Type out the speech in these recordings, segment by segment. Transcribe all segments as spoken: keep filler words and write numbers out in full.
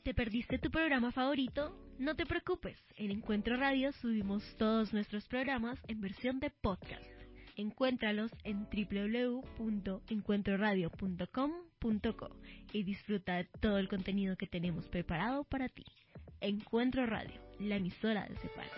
¿Te perdiste tu programa favorito? No te preocupes, en Encuentro Radio subimos todos nuestros programas en versión de podcast. Encuéntralos en doble u doble u doble u punto encuentro radio punto com punto co y disfruta de todo el contenido que tenemos preparado para ti. Encuentro Radio, la emisora de CEPAL.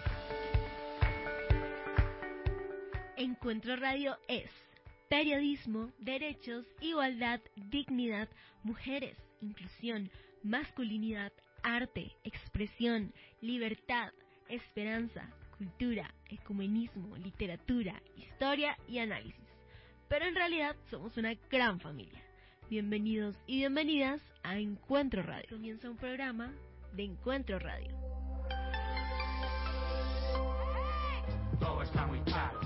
Encuentro Radio es periodismo, derechos, igualdad, dignidad, mujeres, inclusión, masculinidad, arte, expresión, libertad, esperanza, cultura, ecumenismo, literatura, historia y análisis. Pero en realidad somos una gran familia. Bienvenidos y bienvenidas a Encuentro Radio. Comienza un programa de Encuentro Radio. Todo está muy claro.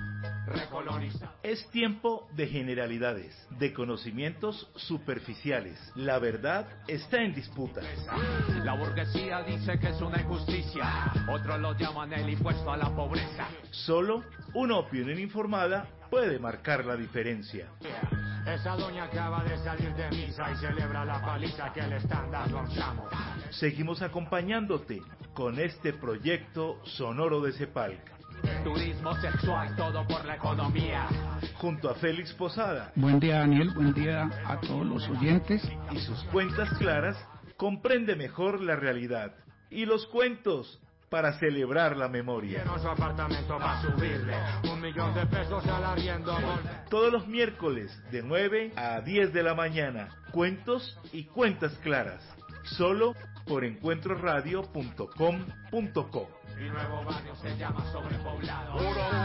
Es tiempo de generalidades, de conocimientos superficiales. La verdad está en disputa. La burguesía dice que es una injusticia, otros lo llaman el impuesto a la pobreza. Solo una opinión informada puede marcar la diferencia. Esa doña acaba de salir de misa y celebra la paliza que le están dando a un chamo. Seguimos acompañándote con este proyecto sonoro de CEPALC. Turismo sexual, todo por la economía. Junto a Félix Posada. Buen día, Daniel, buen día a todos los oyentes. Y sus cuentas claras, comprende mejor la realidad. Y los cuentos, para celebrar la memoria. Lleno su apartamento para subirle un millón de pesos al arriendo. Todos los miércoles, de nueve a diez de la mañana, cuentos y cuentas claras. Solo por encuentro radio punto com punto co. Mi nuevo barrio se llama Sobrepoblado.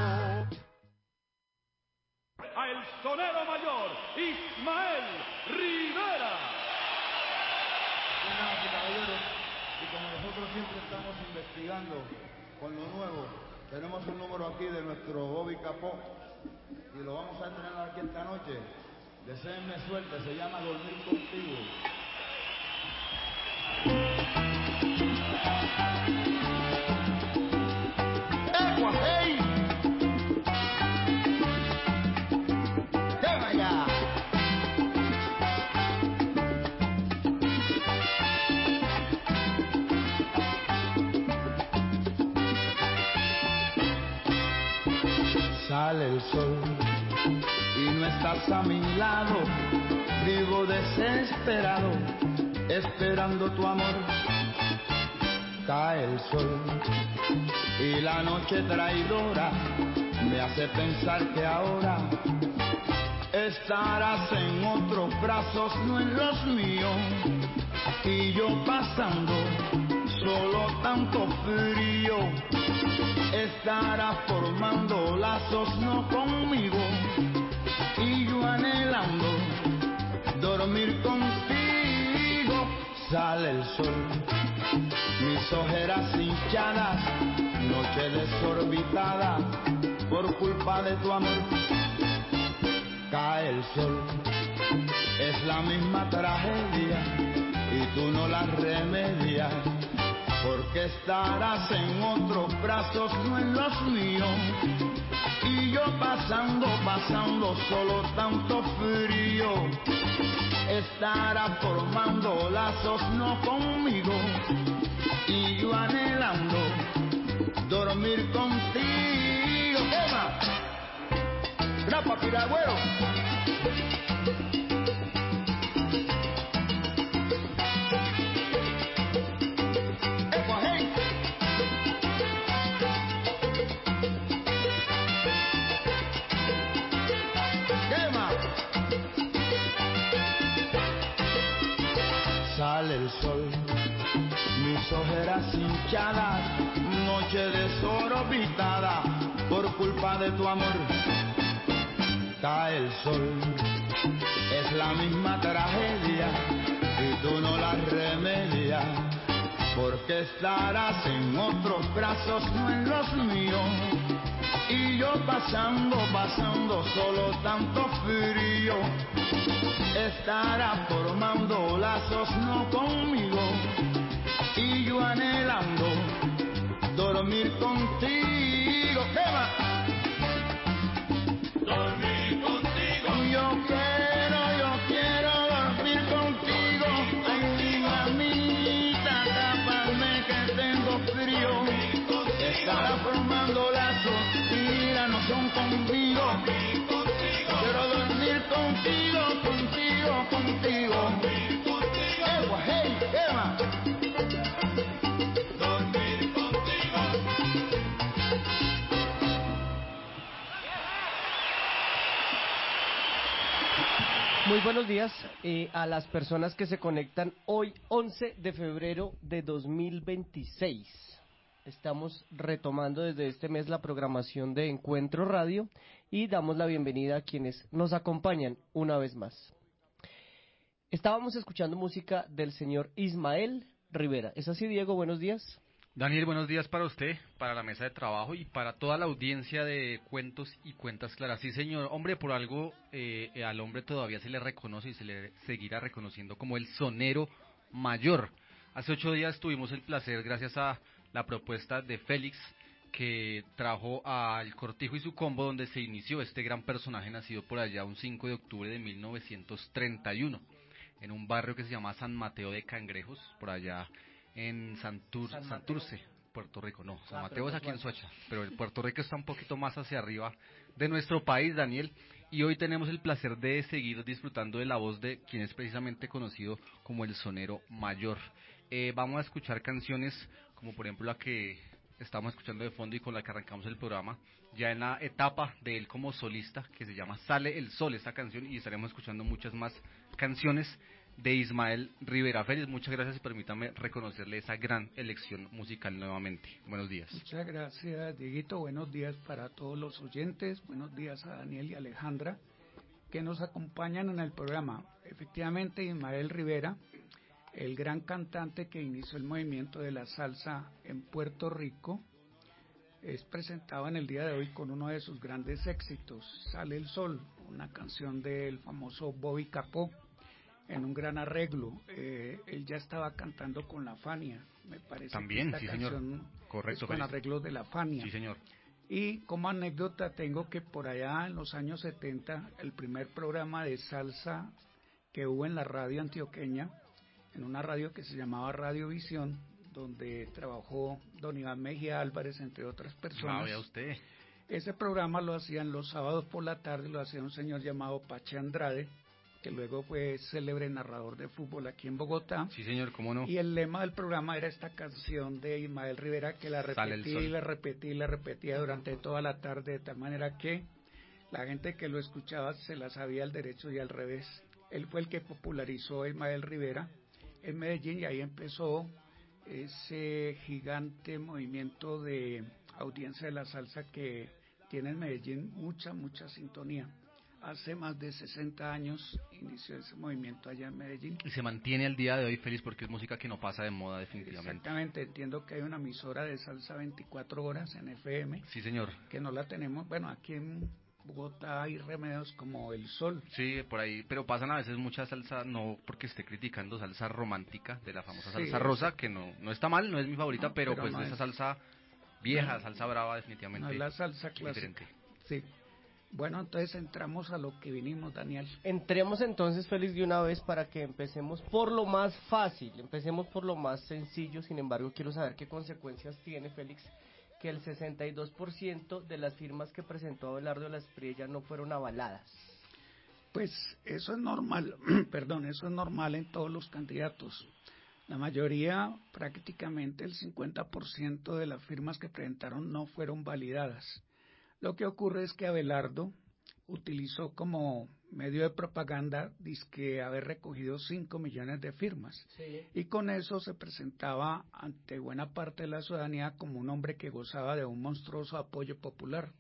A el sonero mayor, Ismael Rivera. Buenas, caballeros, y como nosotros siempre estamos investigando con lo nuevo, tenemos un número aquí de nuestro Bobby Capó y lo vamos a estrenar aquí esta noche. Deseenme suerte, se llama Dormir Contigo. ¡Egua, hey! ¡Tema ya! Sale el sol y no estás a mi lado, vivo desesperado, esperando tu amor. Cae el sol y la noche traidora me hace pensar que ahora estarás en otros brazos, no en los míos, y yo pasando solo tanto frío. Estarás formando lazos no conmigo, y yo anhelando dormir contigo. Sale el sol, mis ojeras hinchadas, noche desorbitada por culpa de tu amor. Cae el sol, es la misma tragedia y tú no la remedias, porque estarás en otros brazos, no en los míos, y yo pasando, pasando solo tanto frío. Estarás formando lazos no conmigo, y yo anhelando dormir contigo. ¡Ema! ¡Grapa, piragüero! ¡Epa, hey! ¡Quema! Sale el sol, mis ojeras hinchadas, noche desorbitada por culpa de tu amor. Cae el sol, es la misma tragedia y tú no la remedias, porque estarás en otros brazos, no en los míos, y yo pasando, pasando solo tanto frío. Estarás formando lazos no conmigo, y yo anhelando dormir contigo. ¡Tema! Dormir contigo. Yo quiero, yo quiero dormir contigo. Ay, mi mamita. duermo contigo. Dormir contigo. Ewa, hey, Emma. Dormir contigo. Muy buenos días eh, a las personas que se conectan hoy once de febrero de dos mil veintiséis. Estamos retomando desde este mes la programación de Encuentro Radio y damos la bienvenida a quienes nos acompañan una vez más. Estábamos escuchando música del señor Ismael Rivera. ¿Es así, Diego? Buenos días. Daniel, buenos días para usted, para la mesa de trabajo y para toda la audiencia de Cuentos y Cuentas Claras. Sí, señor. Hombre, por algo eh, al hombre todavía se le reconoce y se le seguirá reconociendo como el sonero mayor. Hace ocho días tuvimos el placer, gracias a la propuesta de Félix, que trajo al Cortijo y su combo, donde se inició este gran personaje nacido por allá un cinco de octubre de mil novecientos treinta y uno, en un barrio que se llama San Mateo de Cangrejos, por allá en Santur, San Santurce, Puerto Rico. No, San Ah, Mateo es pero aquí en más Soacha, pero el Puerto Rico está un poquito más hacia arriba de nuestro país, Daniel, y hoy tenemos el placer de seguir disfrutando de la voz de quien es precisamente conocido como el sonero mayor. Eh, vamos a escuchar canciones como por ejemplo la que estamos escuchando de fondo y con la que arrancamos el programa, ya en la etapa de él como solista, que se llama Sale el Sol, esta canción, y estaremos escuchando muchas más canciones de Ismael Rivera. Félix, muchas gracias y permítame reconocerle esa gran elección musical nuevamente. Buenos días. Muchas gracias, Dieguito. Buenos días para todos los oyentes. Buenos días a Daniel y Alejandra que nos acompañan en el programa. Efectivamente, Ismael Rivera, el gran cantante que inició el movimiento de la salsa en Puerto Rico, es presentado en el día de hoy con uno de sus grandes éxitos, Sale el Sol, una canción del famoso Bobby Capó, en un gran arreglo. Eh, él ya estaba cantando con la Fania, me parece. También, que esta sí, señor. canción Correcto, es con Félix. arreglos de la Fania. Sí, señor. Y como anécdota tengo que por allá en los años setenta, el primer programa de salsa que hubo en la radio antioqueña, en una radio que se llamaba Radio Visión, donde trabajó don Iván Mejía Álvarez, entre otras personas. Ah, vea usted. Ese programa lo hacían los sábados por la tarde, lo hacía un señor llamado Pache Andrade, que luego fue célebre narrador de fútbol aquí en Bogotá. Sí, señor, cómo no. Y el lema del programa era esta canción de Ismael Rivera, que la repetía y la repetía y la repetía durante toda la tarde, de tal manera que la gente que lo escuchaba se la sabía al derecho y al revés. Él fue el que popularizó a Ismael Rivera en Medellín y ahí empezó ese gigante movimiento de audiencia de la salsa que tiene en Medellín mucha, mucha sintonía. Hace más de sesenta años inició ese movimiento allá en Medellín. Y se mantiene al día de hoy, Félix, porque es música que no pasa de moda definitivamente. Exactamente, entiendo que hay una emisora de salsa veinticuatro horas en F M. Sí, señor. Que no la tenemos, bueno, aquí en Bogotá hay remedios como El Sol. Sí, por ahí, pero pasan a veces mucha salsa, no porque esté criticando salsa romántica, de la famosa Sí, salsa rosa, que no no está mal, no es mi favorita, No, pero, pero pues no esa es- salsa vieja, no, salsa brava definitivamente. No es la salsa clásica. diferente. Sí. Bueno, entonces entramos a lo que vinimos, Daniel. Entremos entonces, Félix, de una vez para que empecemos por lo más fácil, empecemos por lo más sencillo. Sin embargo, quiero saber qué consecuencias tiene, Félix, que el sesenta y dos por ciento de las firmas que presentó Abelardo de la Espriella no fueron avaladas. Pues eso es normal, perdón, eso es normal en todos los candidatos. La mayoría, prácticamente el cincuenta por ciento de las firmas que presentaron no fueron validadas. Lo que ocurre es que Abelardo utilizó como medio de propaganda dizque haber recogido cinco millones de firmas. Sí. Y con eso se presentaba ante buena parte de la ciudadanía como un hombre que gozaba de un monstruoso apoyo popular.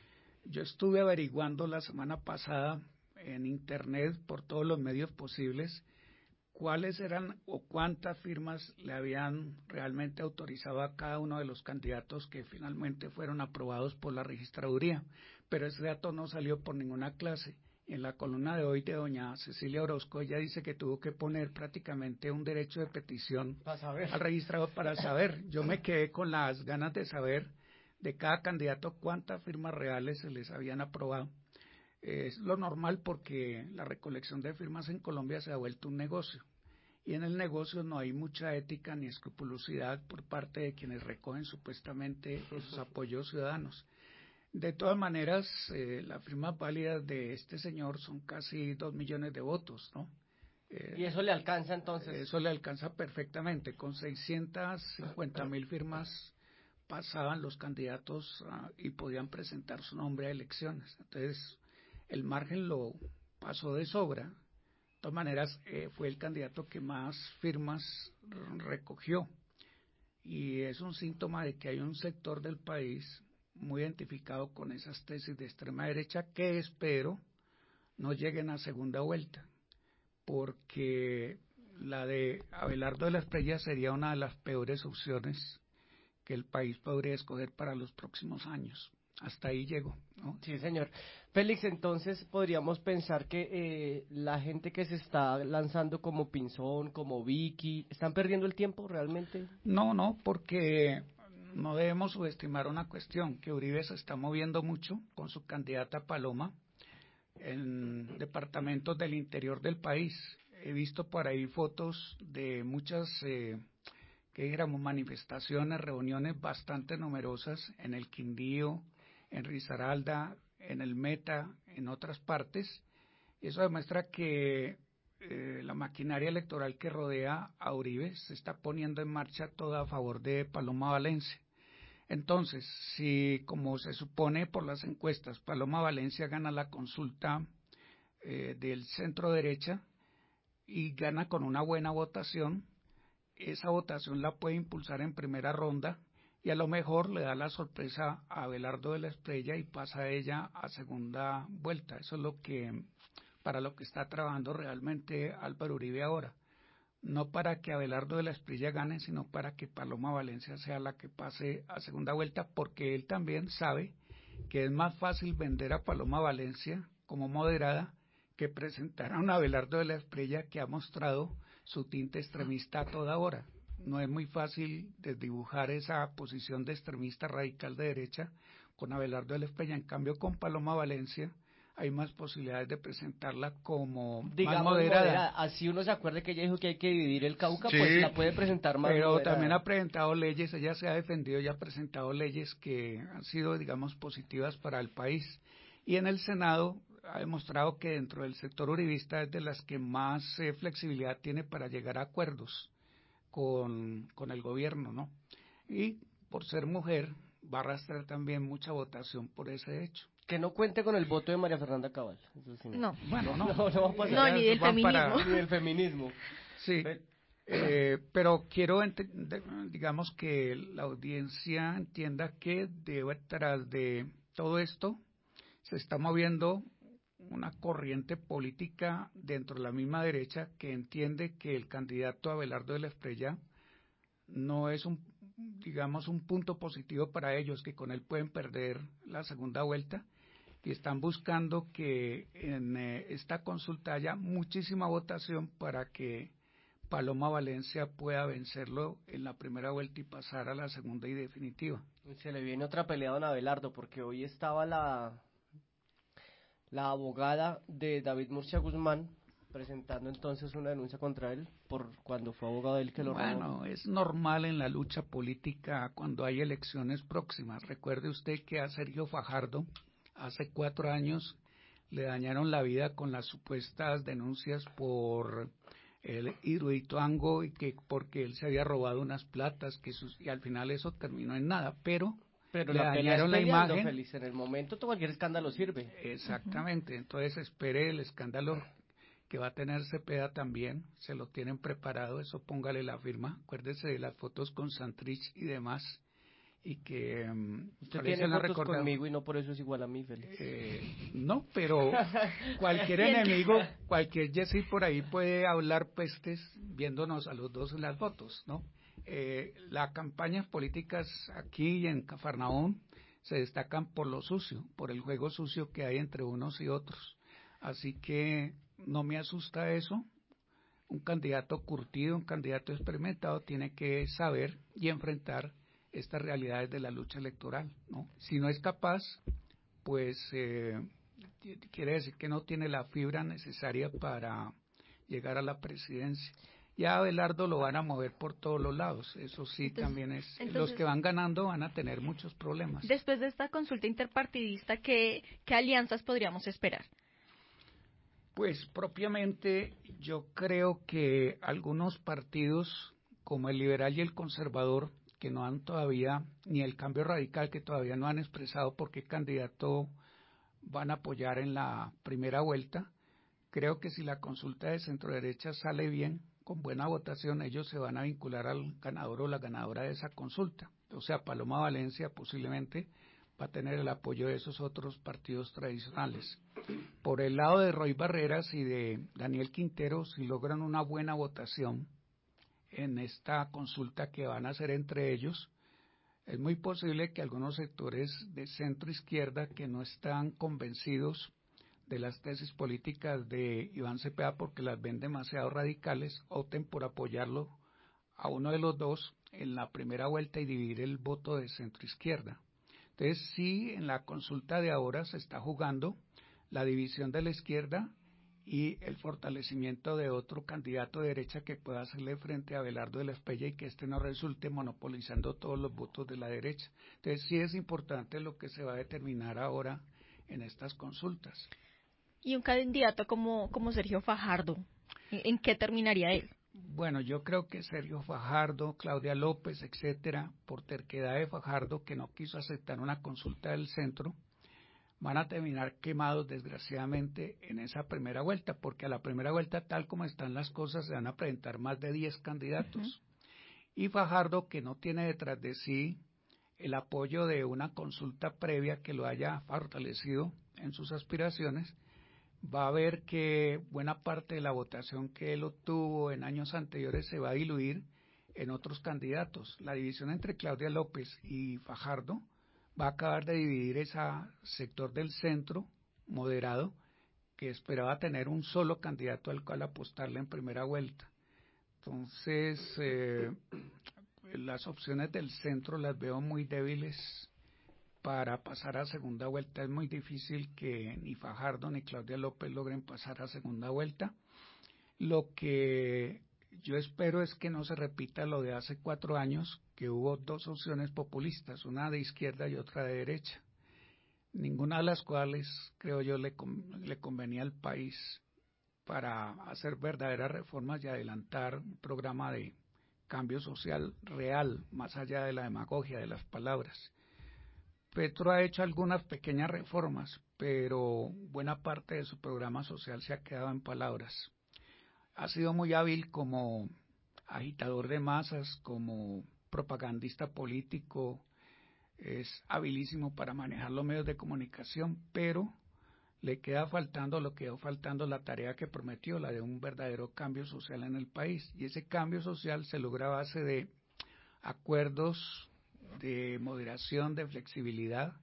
Yo estuve averiguando la semana pasada en internet por todos los medios posibles cuáles eran o cuántas firmas le habían realmente autorizado a cada uno de los candidatos que finalmente fueron aprobados por la registraduría, pero ese dato no salió por ninguna clase. En la columna de hoy de doña Cecilia Orozco, ella dice que tuvo que poner prácticamente un derecho de petición Para saber. al registrador para saber. Yo me quedé con las ganas de saber de cada candidato cuántas firmas reales se les habían aprobado. Es lo normal porque la recolección de firmas en Colombia se ha vuelto un negocio. Y en el negocio no hay mucha ética ni escrupulosidad por parte de quienes recogen supuestamente esos apoyos ciudadanos. De todas maneras, eh, las firmas válidas de este señor son casi dos millones de votos, ¿no? Eh, ¿Y eso le alcanza entonces? Eso le alcanza perfectamente. Con seiscientas cincuenta mil firmas pasaban los candidatos uh, y podían presentar su nombre a elecciones. Entonces, el margen lo pasó de sobra. De todas maneras, eh, fue el candidato que más firmas recogió. Y es un síntoma de que hay un sector del país muy identificado con esas tesis de extrema derecha que espero no lleguen a segunda vuelta, porque la de Abelardo de la Espriella sería una de las peores opciones que el país podría escoger para los próximos años. Hasta ahí llego, ¿no? Sí, señor. Félix, entonces podríamos pensar que eh, la gente que se está lanzando como Pinzón, como Vicky, ¿están perdiendo el tiempo realmente? No, no, porque no debemos subestimar una cuestión, que Uribe se está moviendo mucho con su candidata Paloma en departamentos del interior del país. He visto por ahí fotos de muchas, eh, que dijéramos, manifestaciones, reuniones bastante numerosas en el Quindío, en Risaralda, en el Meta, en otras partes. Eso demuestra que eh, la maquinaria electoral que rodea a Uribe se está poniendo en marcha toda a favor de Paloma Valencia. Entonces, si como se supone por las encuestas, Paloma Valencia gana la consulta eh, del centro derecha y gana con una buena votación, esa votación la puede impulsar en primera ronda y a lo mejor le da la sorpresa a Abelardo de la Espriella y pasa ella a segunda vuelta. Eso es lo que, para lo que está trabajando realmente Álvaro Uribe ahora. No para que Abelardo de la Espriella gane, sino para que Paloma Valencia sea la que pase a segunda vuelta, porque él también sabe que es más fácil vender a Paloma Valencia como moderada que presentar a un Abelardo de la Espriella que ha mostrado su tinte extremista a toda hora. No es muy fácil desdibujar esa posición de extremista radical de derecha con Abelardo de la Espriella. En cambio, con Paloma Valencia hay más posibilidades de presentarla como Digamos, más moderada. moderada. Así uno se acuerde que ella dijo que hay que dividir el Cauca, Sí, pues la puede presentar más pero moderada. también ha presentado leyes, ella se ha defendido y ha presentado leyes que han sido, digamos, positivas para el país. Y en el Senado ha demostrado que dentro del sector uribista es de las que más eh, flexibilidad tiene para llegar a acuerdos con, con el gobierno, ¿no? Y por ser mujer va a arrastrar también mucha votación por ese hecho. Que no cuente con el voto de María Fernanda Cabal. Eso sí, no. Bueno, no. No, no va a pasar. No, ni del feminismo. Para... Ni del feminismo. Sí. Eh, pero quiero, digamos, que la audiencia entienda que detrás de todo esto se está moviendo una corriente política dentro de la misma derecha que entiende que el candidato Abelardo de la Espriella no es un, digamos, un punto positivo para ellos, que con él pueden perder la segunda vuelta, y están buscando que en eh, esta consulta haya muchísima votación para que Paloma Valencia pueda vencerlo en la primera vuelta y pasar a la segunda y definitiva. Se le viene otra pelea a don Abelardo, porque hoy estaba la la abogada de David Murcia Guzmán presentando entonces una denuncia contra él por cuando fue abogado de él que lo robó. Bueno, es normal en la lucha política cuando hay elecciones próximas. Recuerde usted que a Sergio Fajardo hace cuatro años le dañaron la vida con las supuestas denuncias por el Hidroituango y que porque él se había robado unas platas que sus, y al final eso terminó en nada, pero Pero le la pelea es dañaron la peleando, imagen. Félix. En el momento todo cualquier escándalo sirve. Exactamente, entonces espere el escándalo que va a tener Cepeda también, se lo tienen preparado, eso póngale la firma, acuérdese de las fotos con Santrich y demás, y que um, usted tiene fotos recordado. Conmigo y no por eso es igual a mí, Félix. Eh, no, pero cualquier enemigo, cualquier Jesse por ahí puede hablar pestes viéndonos a los dos en las fotos, ¿no? Eh, las campañas políticas aquí en Cafarnaúm se destacan por lo sucio, por el juego sucio que hay entre unos y otros. Así que no me asusta eso. Un candidato curtido, un candidato experimentado tiene que saber y enfrentar estas realidades de la lucha electoral, ¿no? Si no es capaz, pues eh, quiere decir que no tiene la fibra necesaria para llegar a la presidencia. Ya Abelardo lo van a mover por todos los lados, eso sí. Entonces, también es, entonces, los que van ganando van a tener muchos problemas. Después de esta consulta interpartidista, ¿qué, qué alianzas podríamos esperar? Pues propiamente yo creo que algunos partidos como el liberal y el conservador, que no han todavía, ni el Cambio Radical, que todavía no han expresado por qué candidato van a apoyar en la primera vuelta, creo que si la consulta de centro derecha sale bien, con buena votación, ellos se van a vincular al ganador o la ganadora de esa consulta. O sea, Paloma Valencia posiblemente va a tener el apoyo de esos otros partidos tradicionales. Por el lado de Roy Barreras y de Daniel Quintero, si logran una buena votación en esta consulta que van a hacer entre ellos, es muy posible que algunos sectores de centro izquierda que no están convencidos de las tesis políticas de Iván Cepeda porque las ven demasiado radicales, opten por apoyarlo a uno de los dos en la primera vuelta y dividir el voto de centro izquierda. Entonces sí, en la consulta de ahora se está jugando la división de la izquierda y el fortalecimiento de otro candidato de derecha que pueda hacerle frente a Abelardo de la Espriella y que este no resulte monopolizando todos los votos de la derecha. Entonces sí es importante lo que se va a determinar ahora en estas consultas. Y un candidato como, como Sergio Fajardo, ¿en qué terminaría él? Bueno, yo creo que Sergio Fajardo, Claudia López, etcétera, por terquedad de Fajardo que no quiso aceptar una consulta del centro, van a terminar quemados desgraciadamente en esa primera vuelta, porque a la primera vuelta, tal como están las cosas, se van a presentar más de diez candidatos. Uh-huh. Y Fajardo, que no tiene detrás de sí el apoyo de una consulta previa que lo haya fortalecido en sus aspiraciones, va a ver que buena parte de la votación que él obtuvo en años anteriores se va a diluir en otros candidatos. La división entre Claudia López y Fajardo va a acabar de dividir ese sector del centro moderado que esperaba tener un solo candidato al cual apostarle en primera vuelta. Entonces, eh, las opciones del centro las veo muy débiles para pasar a segunda vuelta. Es muy difícil que ni Fajardo ni Claudia López logren pasar a segunda vuelta. Lo que yo espero es que no se repita lo de hace cuatro años, que hubo dos opciones populistas, una de izquierda y otra de derecha, ninguna de las cuales, creo yo, le, le convenía al país para hacer verdaderas reformas y adelantar un programa de cambio social real, más allá de la demagogia de las palabras. Petro ha hecho algunas pequeñas reformas, pero buena parte de su programa social se ha quedado en palabras. Ha sido muy hábil como agitador de masas, como propagandista político, es habilísimo para manejar los medios de comunicación, pero le queda faltando, lo quedó faltando la tarea que prometió, la de un verdadero cambio social en el país. Y ese cambio social se logra a base de acuerdos de moderación, de flexibilidad,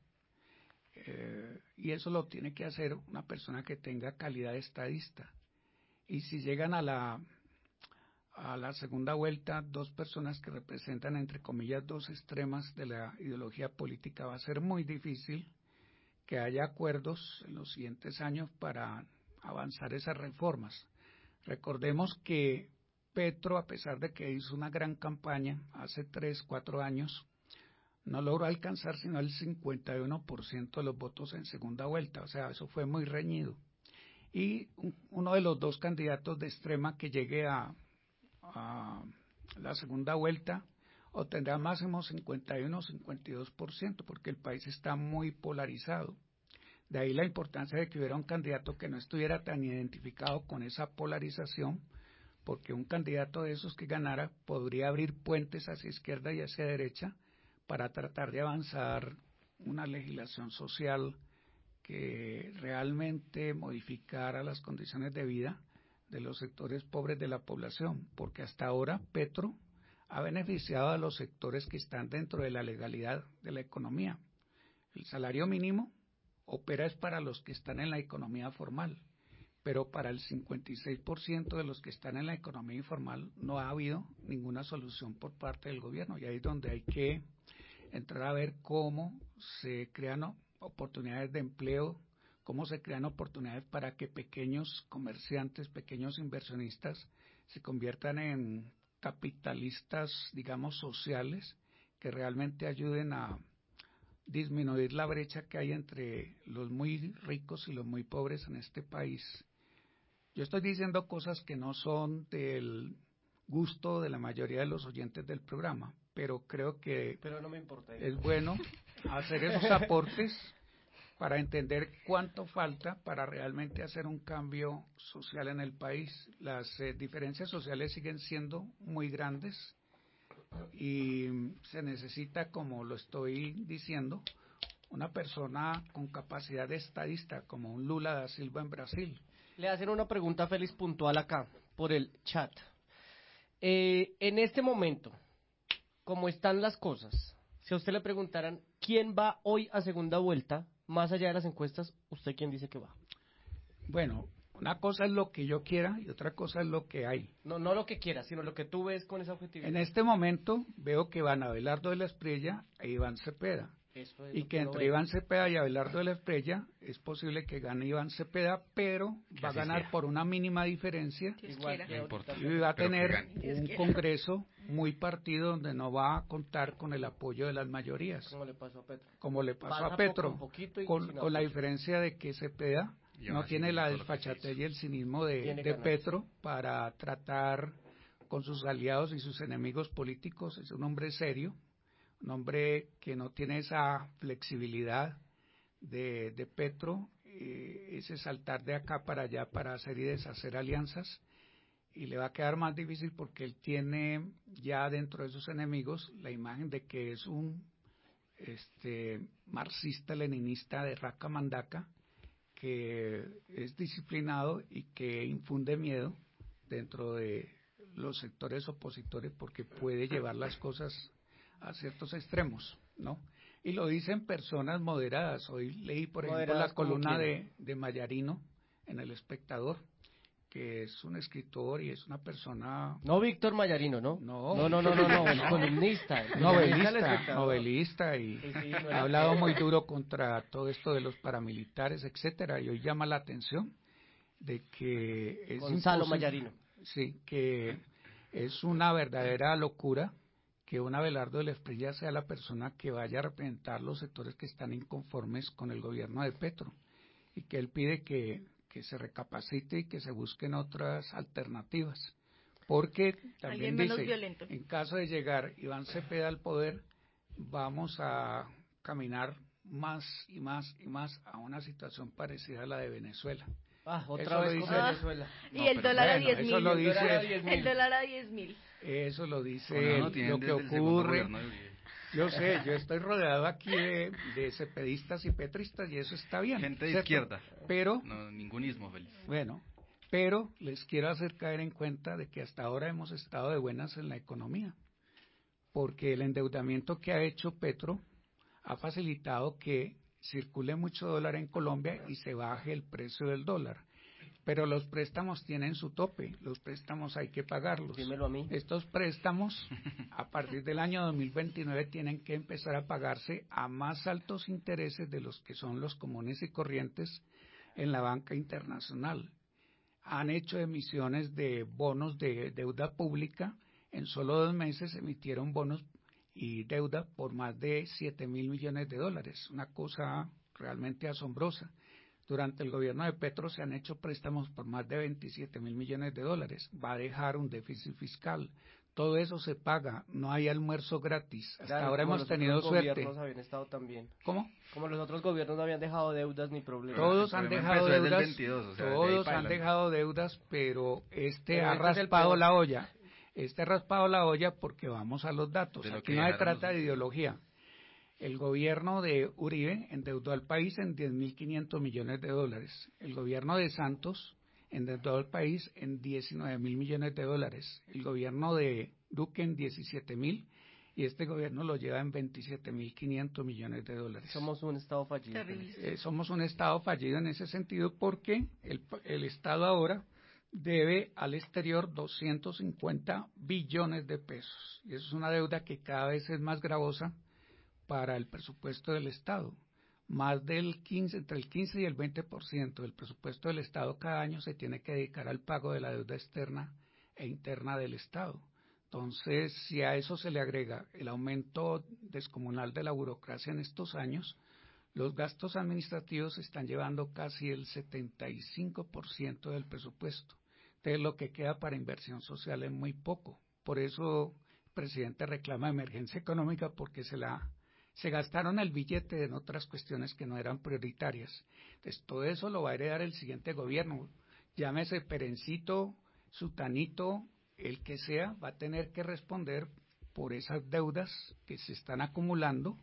eh, y eso lo tiene que hacer una persona que tenga calidad de estadista. Y si llegan a la a la segunda vuelta dos personas que representan, entre comillas, dos extremas de la ideología política, va a ser muy difícil que haya acuerdos en los siguientes años para avanzar esas reformas. Recordemos que Petro, a pesar de que hizo una gran campaña hace tres, cuatro años, no logró alcanzar sino el cincuenta y uno por ciento de los votos en segunda vuelta, o sea, eso fue muy reñido. Y uno de los dos candidatos de extrema que llegue a, a la segunda vuelta obtendrá máximo cincuenta y uno, cincuenta y dos por ciento, porque el país está muy polarizado. De ahí la importancia de que hubiera un candidato que no estuviera tan identificado con esa polarización, porque un candidato de esos que ganara podría abrir puentes hacia izquierda y hacia derecha para tratar de avanzar una legislación social que realmente modificara las condiciones de vida de los sectores pobres de la población, porque hasta ahora Petro ha beneficiado a los sectores que están dentro de la legalidad de la economía. El salario mínimo opera es para los que están en la economía formal, pero para el cincuenta y seis por ciento de los que están en la economía informal no ha habido ninguna solución por parte del gobierno, y ahí es donde hay que entrar a ver cómo se crean oportunidades de empleo, cómo se crean oportunidades para que pequeños comerciantes, pequeños inversionistas se conviertan en capitalistas, digamos, sociales, que realmente ayuden a disminuir la brecha que hay entre los muy ricos y los muy pobres en este país. Yo estoy diciendo cosas que no son del gusto de la mayoría de los oyentes del programa, pero creo que pero no me importa. Es bueno hacer esos aportes para entender cuánto falta para realmente hacer un cambio social en el país. Las eh, diferencias sociales siguen siendo muy grandes y se necesita, como lo estoy diciendo, una persona con capacidad de estadista, como un Lula da Silva en Brasil. Le hacen una pregunta feliz puntual acá, por el chat. Eh, en este momento, como están las cosas, si a usted le preguntaran quién va hoy a segunda vuelta, más allá de las encuestas, ¿usted quién dice que va? Bueno, una cosa es lo que yo quiera y otra cosa es lo que hay. No, no lo que quiera, sino lo que tú ves con esa objetividad. En este momento veo que van Abelardo de la Espriella e Iván Cepeda. Eso es Y lo que uno entre ve. Iván Cepeda y Abelardo de la Espriella es posible que gane Iván Cepeda, pero Que va a así ganar sea. por una mínima diferencia. Dios Igual quiera. que No importa. ahorita. Y va a Pero que tener gane. Dios un quiera. Congreso muy partido donde no va a contar con el apoyo de las mayorías, Como le pasó a Petro. como le pasó Pasa a poco, Petro, un poquito y con, sin con la apoyo. diferencia de que Cepeda Y aún no así tiene hizo la lo que se desfachatez hizo. y el cinismo de, Tiene de ganancias. Petro para tratar con sus aliados y sus enemigos políticos. Es un hombre serio, un hombre que no tiene esa flexibilidad de, de Petro, eh, ese saltar de acá para allá para hacer y deshacer alianzas, y le va a quedar más difícil porque él tiene ya dentro de sus enemigos la imagen de que es un este marxista-leninista de raca mandaca, que es disciplinado y que infunde miedo dentro de los sectores opositores porque puede llevar las cosas a ciertos extremos, ¿no? Y lo dicen personas moderadas. Hoy leí, por ejemplo, ¿Moderadas la como columna quién? de, de Mayarino en El Espectador, que es un escritor y es una persona No Víctor Mayarino, ¿no? No. no, no, no, no, no, el No. columnista. el columnista del novelista, Espectador. novelista y Sí, sí, no ha era hablado feo. muy duro contra todo esto de los paramilitares, etcétera, y hoy llama la atención de que es Gonzalo imposible- Mayarino. Sí, que es una verdadera locura que un Abelardo de la Espriella sea la persona que vaya a representar los sectores que están inconformes con el gobierno de Petro, y que él pide que, que se recapacite y que se busquen otras alternativas, porque también Alguien menos dice, violento. en caso de llegar Iván Cepeda al poder, vamos a caminar más y más y más a una situación parecida a la de Venezuela. Ah, otra Eso lo vez con dice- Venezuela. Y No, el pero dólar a bueno, diez eso mil. lo El dice- dólar a diez diez mil. mil. El dólar a diez mil. Eso lo dice Con eso no él, tienen lo que desde el segundo ocurre. gobierno de Uribe. Yo sé, yo estoy rodeado aquí de, de cepedistas y petristas y eso está bien. Gente de ¿cierto? izquierda. Pero, No, ningunismo, feliz. bueno, pero les quiero hacer caer en cuenta de que hasta ahora hemos estado de buenas en la economía, porque el endeudamiento que ha hecho Petro ha facilitado que circule mucho dólar en Colombia y se baje el precio del dólar. Pero los préstamos tienen su tope, los préstamos hay que pagarlos. Dímelo a mí. Estos préstamos, a partir del año dos mil veintinueve, tienen que empezar a pagarse a más altos intereses de los que son los comunes y corrientes en la banca internacional. Han hecho emisiones de bonos de deuda pública, en solo dos meses emitieron bonos y deuda por más de siete mil millones de dólares, una cosa realmente asombrosa. Durante el gobierno de Petro se han hecho préstamos por más de veintisiete mil millones de dólares. Va a dejar un déficit fiscal. Todo eso se paga. No hay almuerzo gratis. Hasta Claro, ahora como hemos los tenido otros suerte. gobiernos habían estado también. ¿Cómo? Como los otros gobiernos no habían dejado deudas ni problemas. Todos el han problema dejado empezó desde el deudas. veintidós, o sea, desde ahí todos han bailan. dejado deudas, pero este Pero ha este es el raspado peor. la olla. Este ha raspado la olla porque vamos a los datos. De lo Aquí que no se dejaron trata los- de ideología. El gobierno de Uribe endeudó al país en diez mil quinientos millones de dólares. El gobierno de Santos endeudó al país en diecinueve mil millones de dólares. El gobierno de Duque en diecisiete mil y este gobierno lo lleva en veintisiete mil quinientos millones de dólares. Somos un estado fallido. Terrible. Eh, somos un Estado fallido en ese sentido porque el, el Estado ahora debe al exterior doscientos cincuenta billones de pesos. Y eso es una deuda que cada vez es más gravosa para el presupuesto del Estado. Más del quince, entre el quince y el veinte por ciento del presupuesto del Estado cada año se tiene que dedicar al pago de la deuda externa e interna del Estado. Entonces, si a eso se le agrega el aumento descomunal de la burocracia en estos años, Los gastos administrativos están llevando casi el setenta y cinco por ciento del presupuesto. Entonces lo que queda para inversión social es muy poco. Por eso el presidente reclama emergencia económica, porque se la se gastaron el billete en otras cuestiones que no eran prioritarias. Entonces todo eso lo va a heredar el siguiente gobierno. Llámese Perencito, Sutanito, el que sea, va a tener que responder por esas deudas que se están acumulando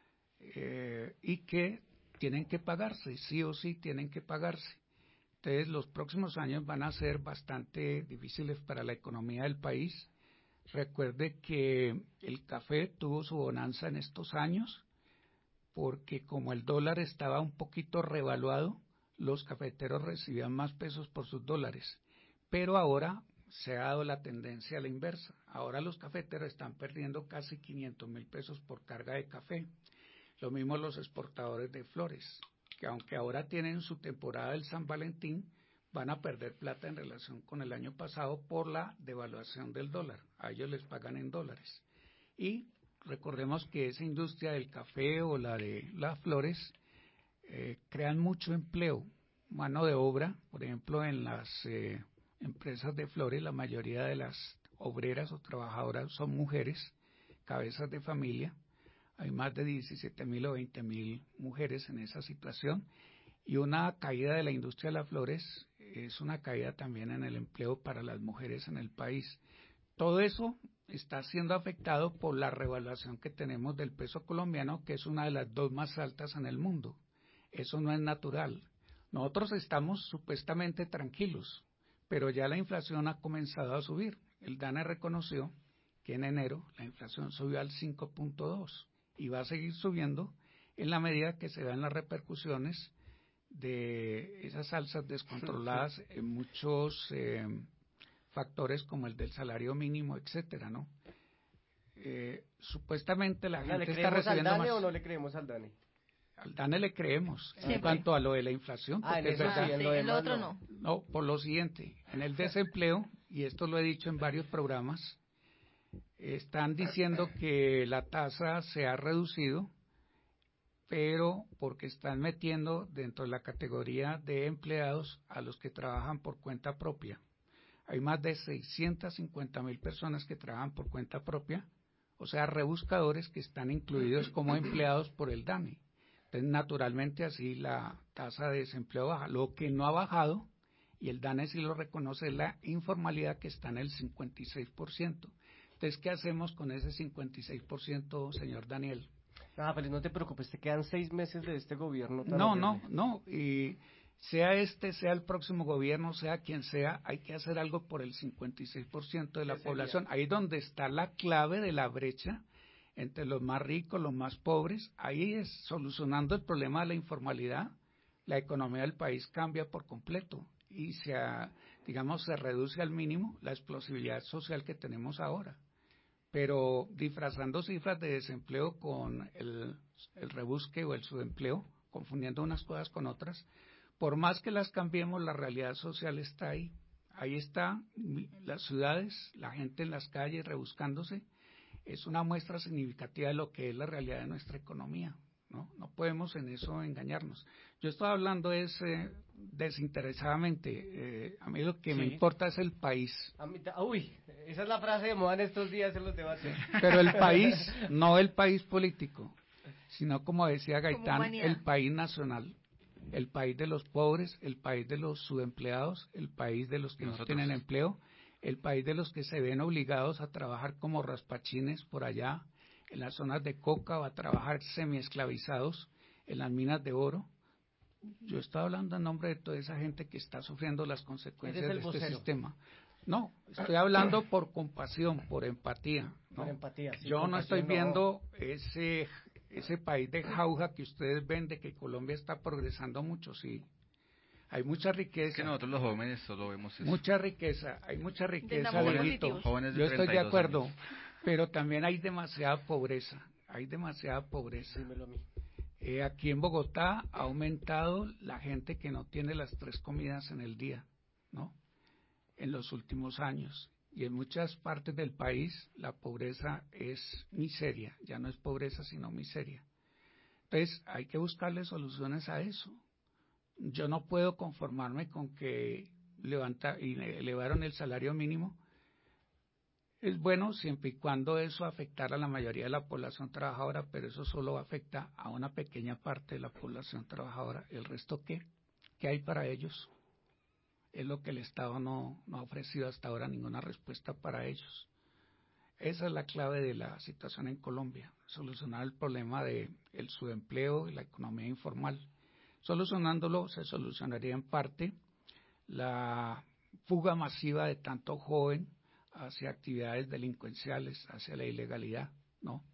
eh, y que tienen que pagarse, sí o sí tienen que pagarse. Entonces los próximos años van a ser bastante difíciles para la economía del país. Recuerde que el café tuvo su bonanza en estos años porque como el dólar estaba un poquito revaluado, los cafeteros recibían más pesos por sus dólares. Pero ahora se ha dado la tendencia a la inversa. Ahora los cafeteros están perdiendo casi quinientos mil pesos por carga de café. Lo mismo los exportadores de flores, que aunque ahora tienen su temporada del San Valentín, van a perder plata en relación con el año pasado por la devaluación del dólar. A ellos les pagan en dólares. Y recordemos que esa industria del café o la de las flores eh, crean mucho empleo, mano de obra. Por ejemplo, en las eh, empresas de flores la mayoría de las obreras o trabajadoras son mujeres, cabezas de familia. Hay más de diecisiete mil o veinte mil mujeres en esa situación. Y una caída de la industria de las flores es una caída también en el empleo para las mujeres en el país. Todo eso está siendo afectado por la revaluación que tenemos del peso colombiano, que es una de las dos más altas en el mundo. Eso no es natural. Nosotros estamos supuestamente tranquilos, pero ya la inflación ha comenzado a subir. El DANE reconoció que en enero la inflación subió al cinco punto dos y va a seguir subiendo en la medida que se dan las repercusiones de esas alzas descontroladas en muchos eh, factores como el del salario mínimo, etcétera, ¿no? Eh, supuestamente la gente está recibiendo más. ¿Le creemos al DANE más. o no le creemos al DANE? Al DANE le creemos Siempre. en cuanto a lo de la inflación, Ah, porque en eso es verdad. sí, en lo Sí, demás el otro no. no. No, por lo siguiente, en el desempleo, y esto lo he dicho en varios programas, están diciendo que la tasa se ha reducido, pero porque están metiendo dentro de la categoría de empleados a los que trabajan por cuenta propia. Hay más de seiscientas cincuenta mil personas que trabajan por cuenta propia, o sea, rebuscadores que están incluidos como empleados por el DANE. Entonces, naturalmente, así la tasa de desempleo baja. Lo que no ha bajado, y el DANE sí lo reconoce, es la informalidad, que está en el cincuenta y seis por ciento. Entonces, ¿qué hacemos con ese cincuenta y seis por ciento, señor Daniel? Ah, pero no te preocupes, te quedan seis meses de este gobierno. Tan No, horrible. no, no, y sea este, sea el próximo gobierno, sea quien sea, hay que hacer algo por el cincuenta y seis por ciento de la población. Ahí donde está la clave de la brecha entre los más ricos, los más pobres. Ahí es solucionando el problema de la informalidad, la economía del país cambia por completo y se, digamos, se reduce al mínimo la explosividad social que tenemos ahora. Pero disfrazando cifras de desempleo con el, el rebusque o el subempleo, confundiendo unas cosas con otras, por más que las cambiemos, la realidad social está ahí. Ahí está las ciudades, la gente en las calles rebuscándose. Es una muestra significativa de lo que es la realidad de nuestra economía, ¿no? No podemos en eso engañarnos. Yo estoy hablando es eh, desinteresadamente. Eh, a mí lo que Sí. me importa es el país. A mí ta- uy, esa es la frase de moda en estos días en los debates. Pero el país, no el país político, sino como decía Gaitán, humanidad. el país nacional, el país de los pobres, el país de los subempleados, el país de los que Nosotros. no tienen empleo, el país de los que se ven obligados a trabajar como raspachines por allá, en las zonas de coca, o a trabajar semiesclavizados en las minas de oro. Yo estoy hablando en nombre de toda esa gente que está sufriendo las consecuencias Eres de el este vocero. sistema. No, estoy hablando por compasión, por empatía, ¿no? Por empatía, sí, Yo no compasión, estoy no. viendo ese ese país de jauja que ustedes ven de que Colombia está progresando mucho, sí. Hay mucha riqueza. Es que nosotros los jóvenes solo vemos eso. Mucha riqueza, hay mucha riqueza, Intentamos ser Dieguito. positivos. Jóvenes de Yo estoy de treinta y dos acuerdo, años. pero también hay demasiada pobreza, hay demasiada pobreza. Dímelo a mí. Eh, aquí en Bogotá ha aumentado la gente que no tiene las tres comidas en el día, ¿no? En los últimos años. Y en muchas partes del país la pobreza es miseria, ya no es pobreza sino miseria. Entonces hay que buscarle soluciones a eso. Yo no puedo conformarme con que levanta y elevaron el salario mínimo. Es bueno siempre y cuando eso afectara a la mayoría de la población trabajadora, pero eso solo afecta a una pequeña parte de la población trabajadora. ¿El resto qué? ¿Qué hay para ellos? Es lo que el Estado no, no ha ofrecido hasta ahora ninguna respuesta para ellos. Esa es la clave de la situación en Colombia, solucionar el problema de el subempleo y la economía informal. Solucionándolo se solucionaría en parte la fuga masiva de tanto joven hacia actividades delincuenciales, hacia la ilegalidad, ¿no?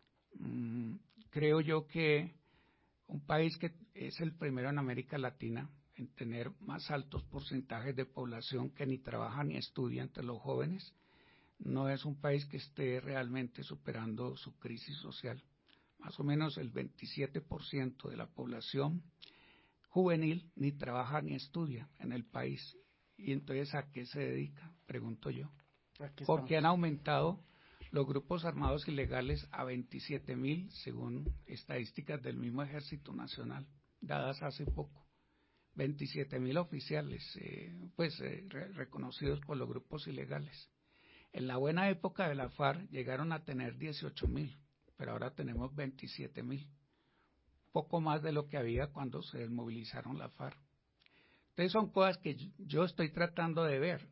Mm, creo yo que un país que es el primero en América Latina en tener más altos porcentajes de población que ni trabaja ni estudia entre los jóvenes, no es un país que esté realmente superando su crisis social. Más o menos el veintisiete por ciento de la población juvenil ni trabaja ni estudia en el país. Y entonces, ¿a qué se dedica? Pregunto yo. Porque han aumentado los grupos armados ilegales a veintisiete mil, según estadísticas del mismo Ejército Nacional, dadas hace poco. veintisiete mil oficiales, eh, pues eh, re reconocidos por los grupos ilegales. En la buena época de la FARC llegaron a tener dieciocho mil, pero ahora tenemos veintisiete mil. Poco más de lo que había cuando se desmovilizaron la FARC. Entonces son cosas que yo estoy tratando de ver.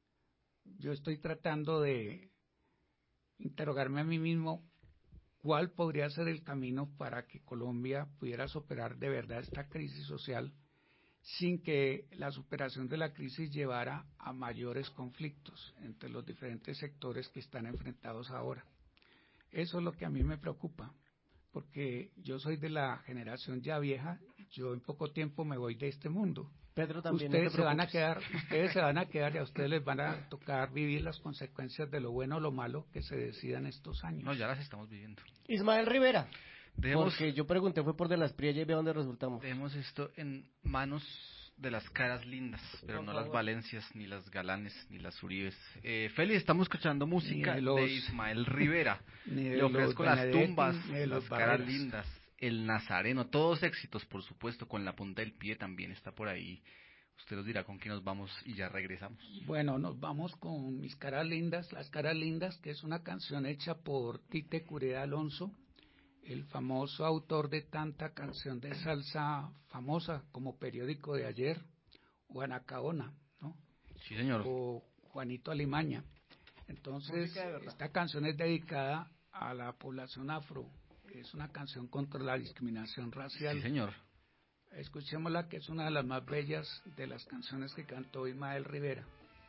Yo estoy tratando de interrogarme a mí mismo cuál podría ser el camino para que Colombia pudiera superar de verdad esta crisis social sin que la superación de la crisis llevara a mayores conflictos entre los diferentes sectores que están enfrentados ahora. Eso es lo que a mí me preocupa, porque yo soy de la generación ya vieja, yo en poco tiempo me voy de este mundo. Pedro, también ustedes no se van a quedar, ustedes se van a quedar y a ustedes les van a tocar vivir las consecuencias de lo bueno o lo malo que se decidan estos años. No, ya las estamos viviendo. Ismael Rivera. Dejemos, porque yo pregunté fue por de las Priella y ve dónde resultamos. Dejemos esto en manos de las caras lindas, pero por no favor. Las Valencias, ni las Galanes, ni las Uribes. Eh, Félix, estamos escuchando música de, los, de Ismael Rivera. Le ofrezco las tumbas, las caras lindas, el Nazareno, todos éxitos, por supuesto, con la punta del pie también está por ahí. Usted nos dirá con quién nos vamos y ya regresamos. Bueno, nos vamos con Mis Caras Lindas, Las Caras Lindas, que es una canción hecha por Tite Cureda Alonso, el famoso autor de tanta canción de salsa famosa como Periódico de Ayer, o Anacaona, ¿no? Sí, señor. O Juanito Alimaña. Entonces, esta canción es dedicada a la población afro, es una canción contra la discriminación racial. Sí, señor. Escuchémosla, que es una de las más bellas de las canciones que cantó Ismael Rivera.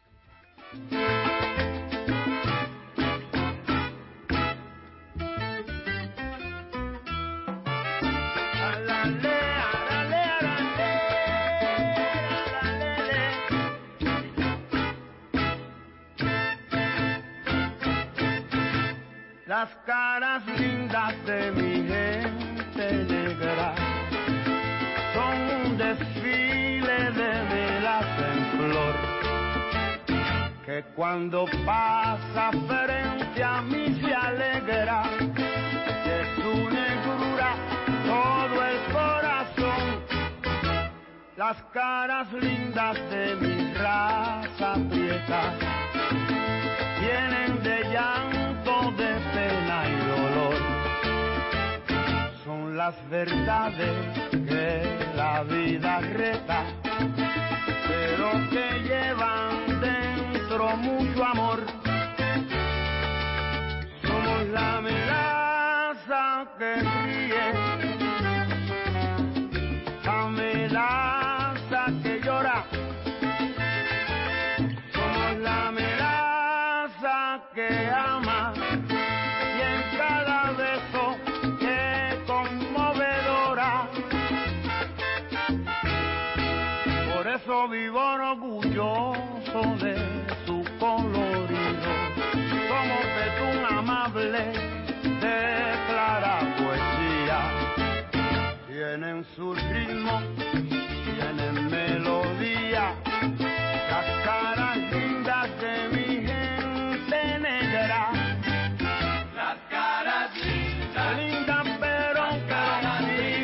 Las caras lindas de mi gente negra son un desfile de velas en flor, que cuando pasa frente a mí se alegra de su negrura todo el corazón. Las caras lindas de mi raza prieta vienen de llanto, de pena y dolor, son las verdades que la vida reta, pero que llevan dentro mucho amor. Somos la melaza que ríe, la melaza que llora, somos la melaza que ama, y en cada beso que conmovedora. Por eso vivo orgulloso de su colorido, somos betún amable de clara poesía. Tienen su ritmo, tienen melodía, las caras lindas de mi gente negra. Las caras lindas, lindas pero, pero sí.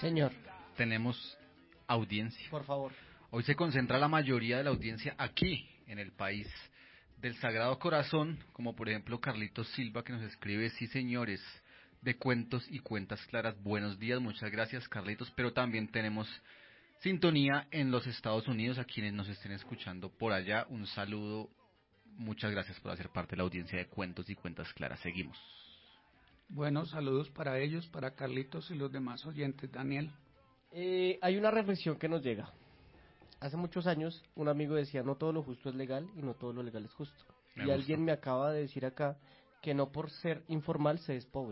señor. Tenemos audiencia. Por favor. Hoy se concentra la mayoría de la audiencia aquí, en el país del Sagrado Corazón, como por ejemplo Carlitos Silva, que nos escribe: sí señores, de Cuentos y Cuentas Claras. Buenos días, muchas gracias Carlitos, pero también tenemos sintonía en los Estados Unidos, a quienes nos estén escuchando por allá. Un saludo, muchas gracias por hacer parte de la audiencia de Cuentos y Cuentas Claras. Seguimos. Buenos saludos para ellos, para Carlitos y los demás oyentes. Daniel. Eh, hay una reflexión que nos llega. Hace muchos años un amigo decía: no todo lo justo es legal y no todo lo legal es justo. Me y gusta. Alguien me acaba de decir acá que no por ser informal se es pobre.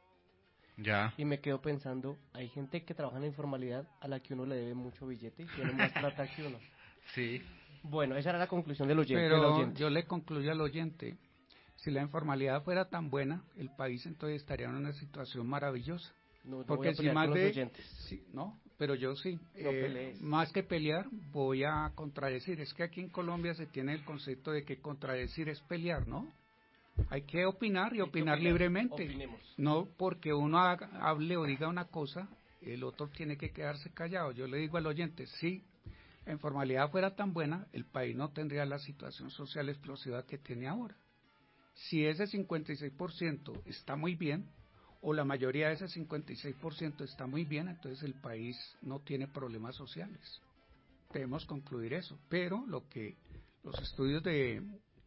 Ya. Y me quedo pensando, hay gente que trabaja en la informalidad a la que uno le debe mucho billete y tiene más plata que uno. Sí. Bueno, esa era la conclusión del oyente. del Pero oyente. yo le concluyo al oyente, si la informalidad fuera tan buena, el país entonces estaría en una situación maravillosa. No, no Porque voy a si pelear más con los de, oyentes. sí, no, pero yo sí, No eh, pelees. más que pelear, voy a contradecir. Es que aquí en Colombia se tiene el concepto de que contradecir es pelear, ¿no? Hay que opinar y Hay que opinar opinar. libremente. Opinemos. No porque uno haga- hable o diga una cosa, el otro tiene que quedarse callado. Yo le digo al oyente, si la informalidad fuera tan buena, el país no tendría la situación social explosiva que tiene ahora. Si ese cincuenta y seis por ciento está muy bien, o la mayoría de ese cincuenta y seis por ciento está muy bien, entonces el país no tiene problemas sociales. Debemos concluir eso. Pero lo que los estudios de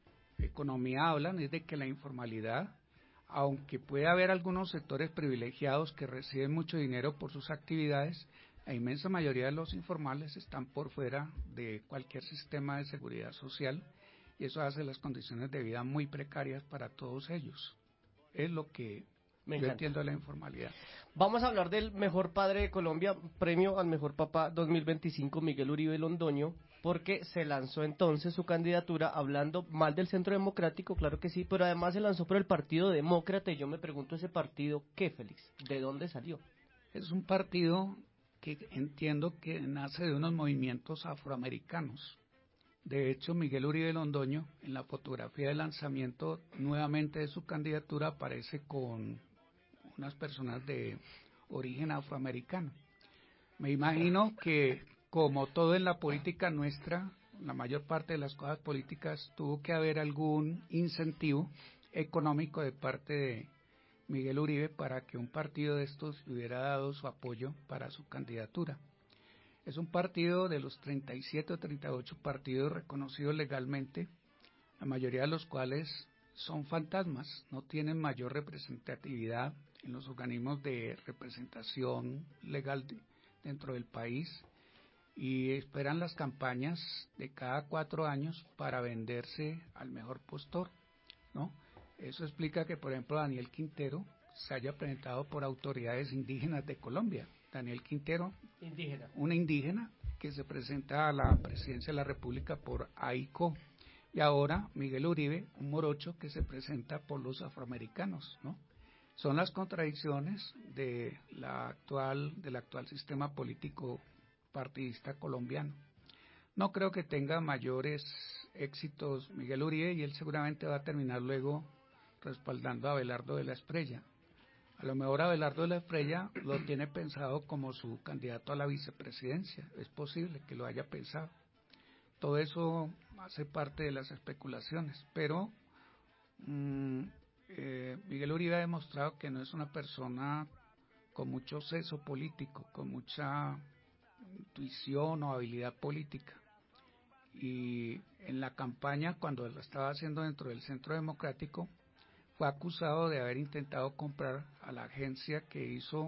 economía hablan es de que la informalidad, aunque puede haber algunos sectores privilegiados que reciben mucho dinero por sus actividades, la inmensa mayoría de los informales están por fuera de cualquier sistema de seguridad social, y eso hace las condiciones de vida muy precarias para todos ellos. Es lo que Me yo encanta. entiendo de la informalidad. Vamos a hablar del mejor padre de Colombia, premio al mejor papá dos mil veinticinco, Miguel Uribe Londoño, porque se lanzó entonces su candidatura hablando mal del Centro Democrático, claro que sí, pero además se lanzó por el Partido Demócrata, y yo me pregunto, ese partido, ¿qué, Félix? ¿De dónde salió? Es un partido que entiendo que nace de unos movimientos afroamericanos. De hecho, Miguel Uribe Londoño, en la fotografía de lanzamiento nuevamente de su candidatura, aparece con unas personas de origen afroamericano. Me imagino que, como todo en la política nuestra, la mayor parte de las cosas políticas, tuvo que haber algún incentivo económico de parte de Miguel Uribe para que un partido de estos le hubiera dado su apoyo para su candidatura. Es un partido de los treinta y siete o treinta y ocho partidos reconocidos legalmente, la mayoría de los cuales son fantasmas, no tienen mayor representatividad en los organismos de representación legal de, dentro del país, y esperan las campañas de cada cuatro años para venderse al mejor postor, ¿no? Eso explica que, por ejemplo, Daniel Quintero se haya presentado por autoridades indígenas de Colombia. Daniel Quintero, Indígena. una indígena que se presenta a la presidencia de la República por A I C O, y ahora Miguel Uribe, un morocho que se presenta por los afroamericanos, ¿no? Son las contradicciones de la actual del actual sistema político partidista colombiano. No creo que tenga mayores éxitos Miguel Uribe, y él seguramente va a terminar luego respaldando a Abelardo de la Espriella. A lo mejor Abelardo de la Espriella lo tiene pensado como su candidato a la vicepresidencia, es posible que lo haya pensado. Todo eso hace parte de las especulaciones, pero mmm, eh, Miguel Uribe ha demostrado que no es una persona con mucho seso político, con mucha intuición o habilidad política. Y en la campaña, cuando lo estaba haciendo dentro del Centro Democrático, fue acusado de haber intentado comprar a la agencia que hizo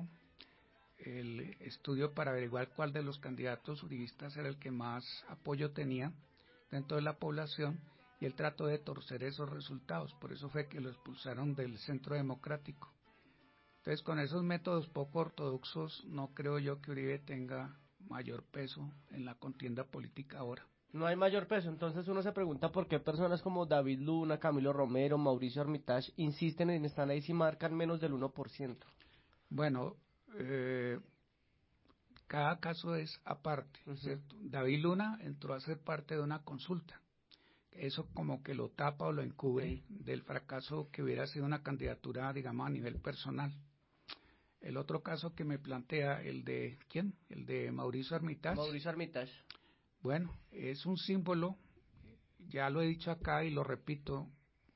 el estudio para averiguar cuál de los candidatos uribistas era el que más apoyo tenía dentro de la población, y él trató de torcer esos resultados. Por eso fue que lo expulsaron del Centro Democrático. Entonces, con esos métodos poco ortodoxos, no creo yo que Uribe tenga mayor peso en la contienda política ahora. No hay mayor peso, entonces uno se pregunta por qué personas como David Luna, Camilo Romero, Mauricio Armitage insisten en estar ahí si marcan menos del uno por ciento. Bueno, eh, cada caso es aparte, uh-huh. ¿Cierto? David Luna entró a ser parte de una consulta. Eso como que lo tapa o lo encubre, sí, del fracaso que hubiera sido una candidatura, digamos, a nivel personal. El otro caso que me plantea, el de, ¿quién? El de Mauricio Armitage. Mauricio Armitage. Bueno, es un símbolo, ya lo he dicho acá y lo repito,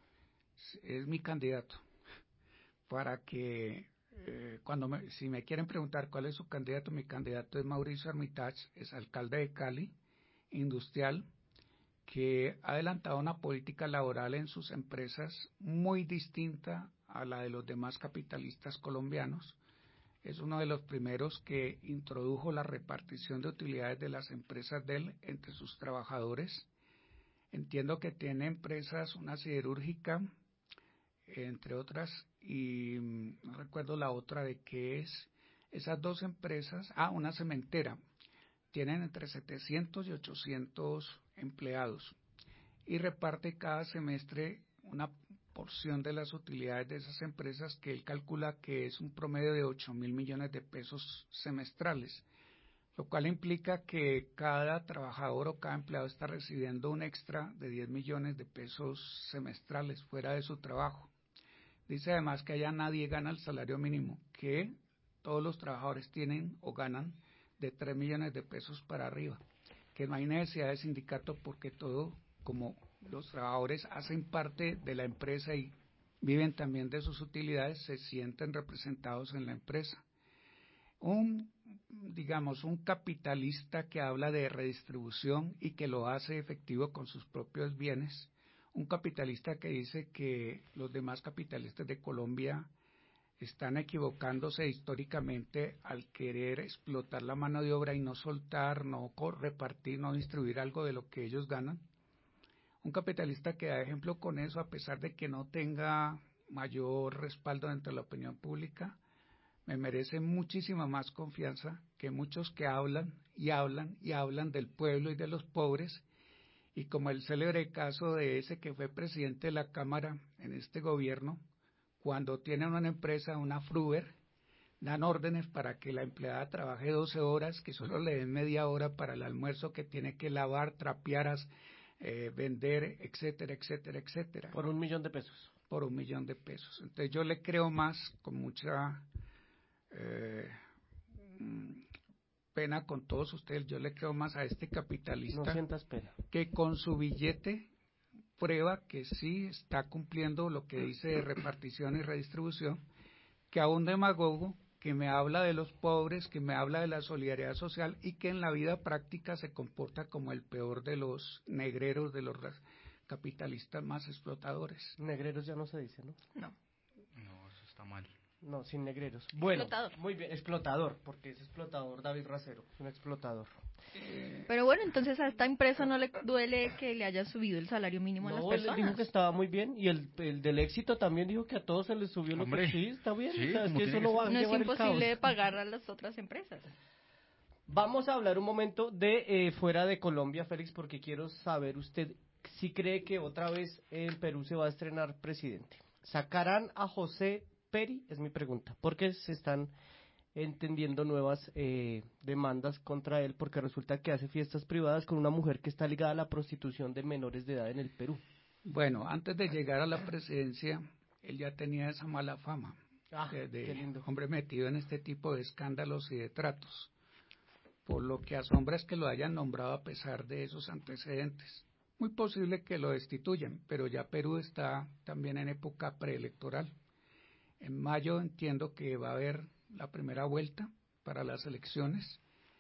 es mi candidato, para que eh, cuando me, si me quieren preguntar cuál es su candidato, mi candidato es Mauricio Armitage, es alcalde de Cali, industrial, que ha adelantado una política laboral en sus empresas muy distinta a la de los demás capitalistas colombianos. Es uno de los primeros que introdujo la repartición de utilidades de las empresas de él entre sus trabajadores. Entiendo que tiene empresas, una siderúrgica, entre otras, y no recuerdo la otra de qué es. Esas dos empresas, ah, una cementera, tienen entre setecientos y ochocientos empleados y reparte cada semestre una porción de las utilidades de esas empresas que él calcula que es un promedio de ocho mil millones de pesos semestrales, lo cual implica que cada trabajador o cada empleado está recibiendo un extra de diez millones de pesos semestrales fuera de su trabajo. Dice además que allá nadie gana el salario mínimo, que todos los trabajadores tienen o ganan de tres millones de pesos para arriba, que no hay necesidad de sindicato porque todo, como los trabajadores hacen parte de la empresa y viven también de sus utilidades, se sienten representados en la empresa. Un, digamos, un capitalista que habla de redistribución y que lo hace efectivo con sus propios bienes, un capitalista que dice que los demás capitalistas de Colombia están equivocándose históricamente al querer explotar la mano de obra y no soltar, no repartir, no distribuir algo de lo que ellos ganan. Un capitalista que da ejemplo con eso, a pesar de que no tenga mayor respaldo dentro de la opinión pública, me merece muchísima más confianza que muchos que hablan y hablan y hablan del pueblo y de los pobres, y como el célebre caso de ese que fue presidente de la Cámara en este gobierno, cuando tienen una empresa, una Fruver, dan órdenes para que la empleada trabaje doce horas, que solo le den media hora para el almuerzo, que tiene que lavar, trapear, eh, vender, etcétera, etcétera, etcétera. Por un millón de pesos. Por un millón de pesos. Entonces yo le creo más, con mucha eh, pena con todos ustedes, yo le creo más a este capitalista. No sientas pena. Que con su billete prueba que sí está cumpliendo lo que dice de repartición y redistribución, que a un demagogo que me habla de los pobres, que me habla de la solidaridad social y que en la vida práctica se comporta como el peor de los negreros, de los capitalistas más explotadores. Negreros ya no se dice, ¿no? No. No, eso está mal. No, sin negreros. Bueno, explotador. Muy bien, explotador, porque es explotador David Racero, un explotador. Pero bueno, entonces a esta empresa no le duele que le haya subido el salario mínimo a las No, él personas. dijo que estaba muy bien y el, el del éxito también dijo que a todos se les subió. Hombre, lo que sí, está bien. sí, O sea, es como que tiene eso no que va a No es llevar el caos. imposible de pagar a las otras empresas. Vamos a hablar un momento de eh, fuera de Colombia, Félix, porque quiero saber usted si cree que otra vez en Perú se va a estrenar presidente. ¿Sacarán a José Peri? Es mi pregunta, porque se están entendiendo nuevas eh, demandas contra él, porque resulta que hace fiestas privadas con una mujer que está ligada a la prostitución de menores de edad en el Perú. Bueno, antes de llegar a la presidencia, él ya tenía esa mala fama Ah, de, de qué lindo. hombre metido en este tipo de escándalos y de tratos, por lo que asombra es que lo hayan nombrado a pesar de esos antecedentes. Muy posible que lo destituyan, pero ya Perú está también en época preelectoral. En mayo entiendo que va a haber la primera vuelta para las elecciones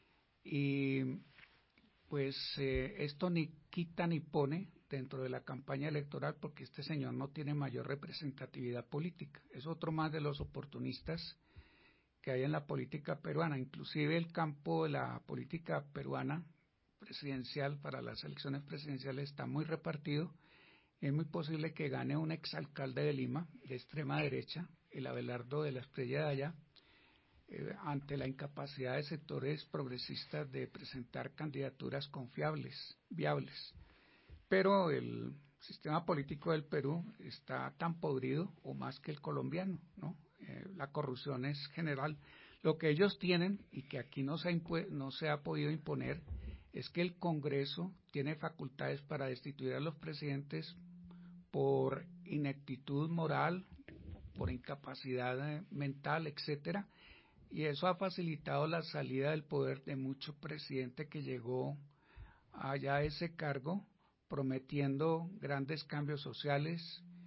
y pues eh, esto ni quita ni pone dentro de la campaña electoral porque este señor no tiene mayor representatividad política. Es otro más de los oportunistas que hay en la política peruana. Inclusive el campo de la política peruana presidencial para las elecciones presidenciales está muy repartido. Es muy posible que gane un exalcalde de Lima de extrema derecha, el Abelardo de la Estrella de allá, eh, ante la incapacidad de sectores progresistas de presentar candidaturas confiables, viables. Pero el sistema político del Perú está tan podrido o más que el colombiano, ¿no? Eh, la corrupción es general. Lo que ellos tienen y que aquí no se, ha impu- no se ha podido imponer es que el Congreso tiene facultades para destituir a los presidentes por ineptitud moral, por incapacidad mental, etcétera, y eso ha facilitado la salida del poder de mucho presidente que llegó allá a ese cargo prometiendo grandes cambios sociales,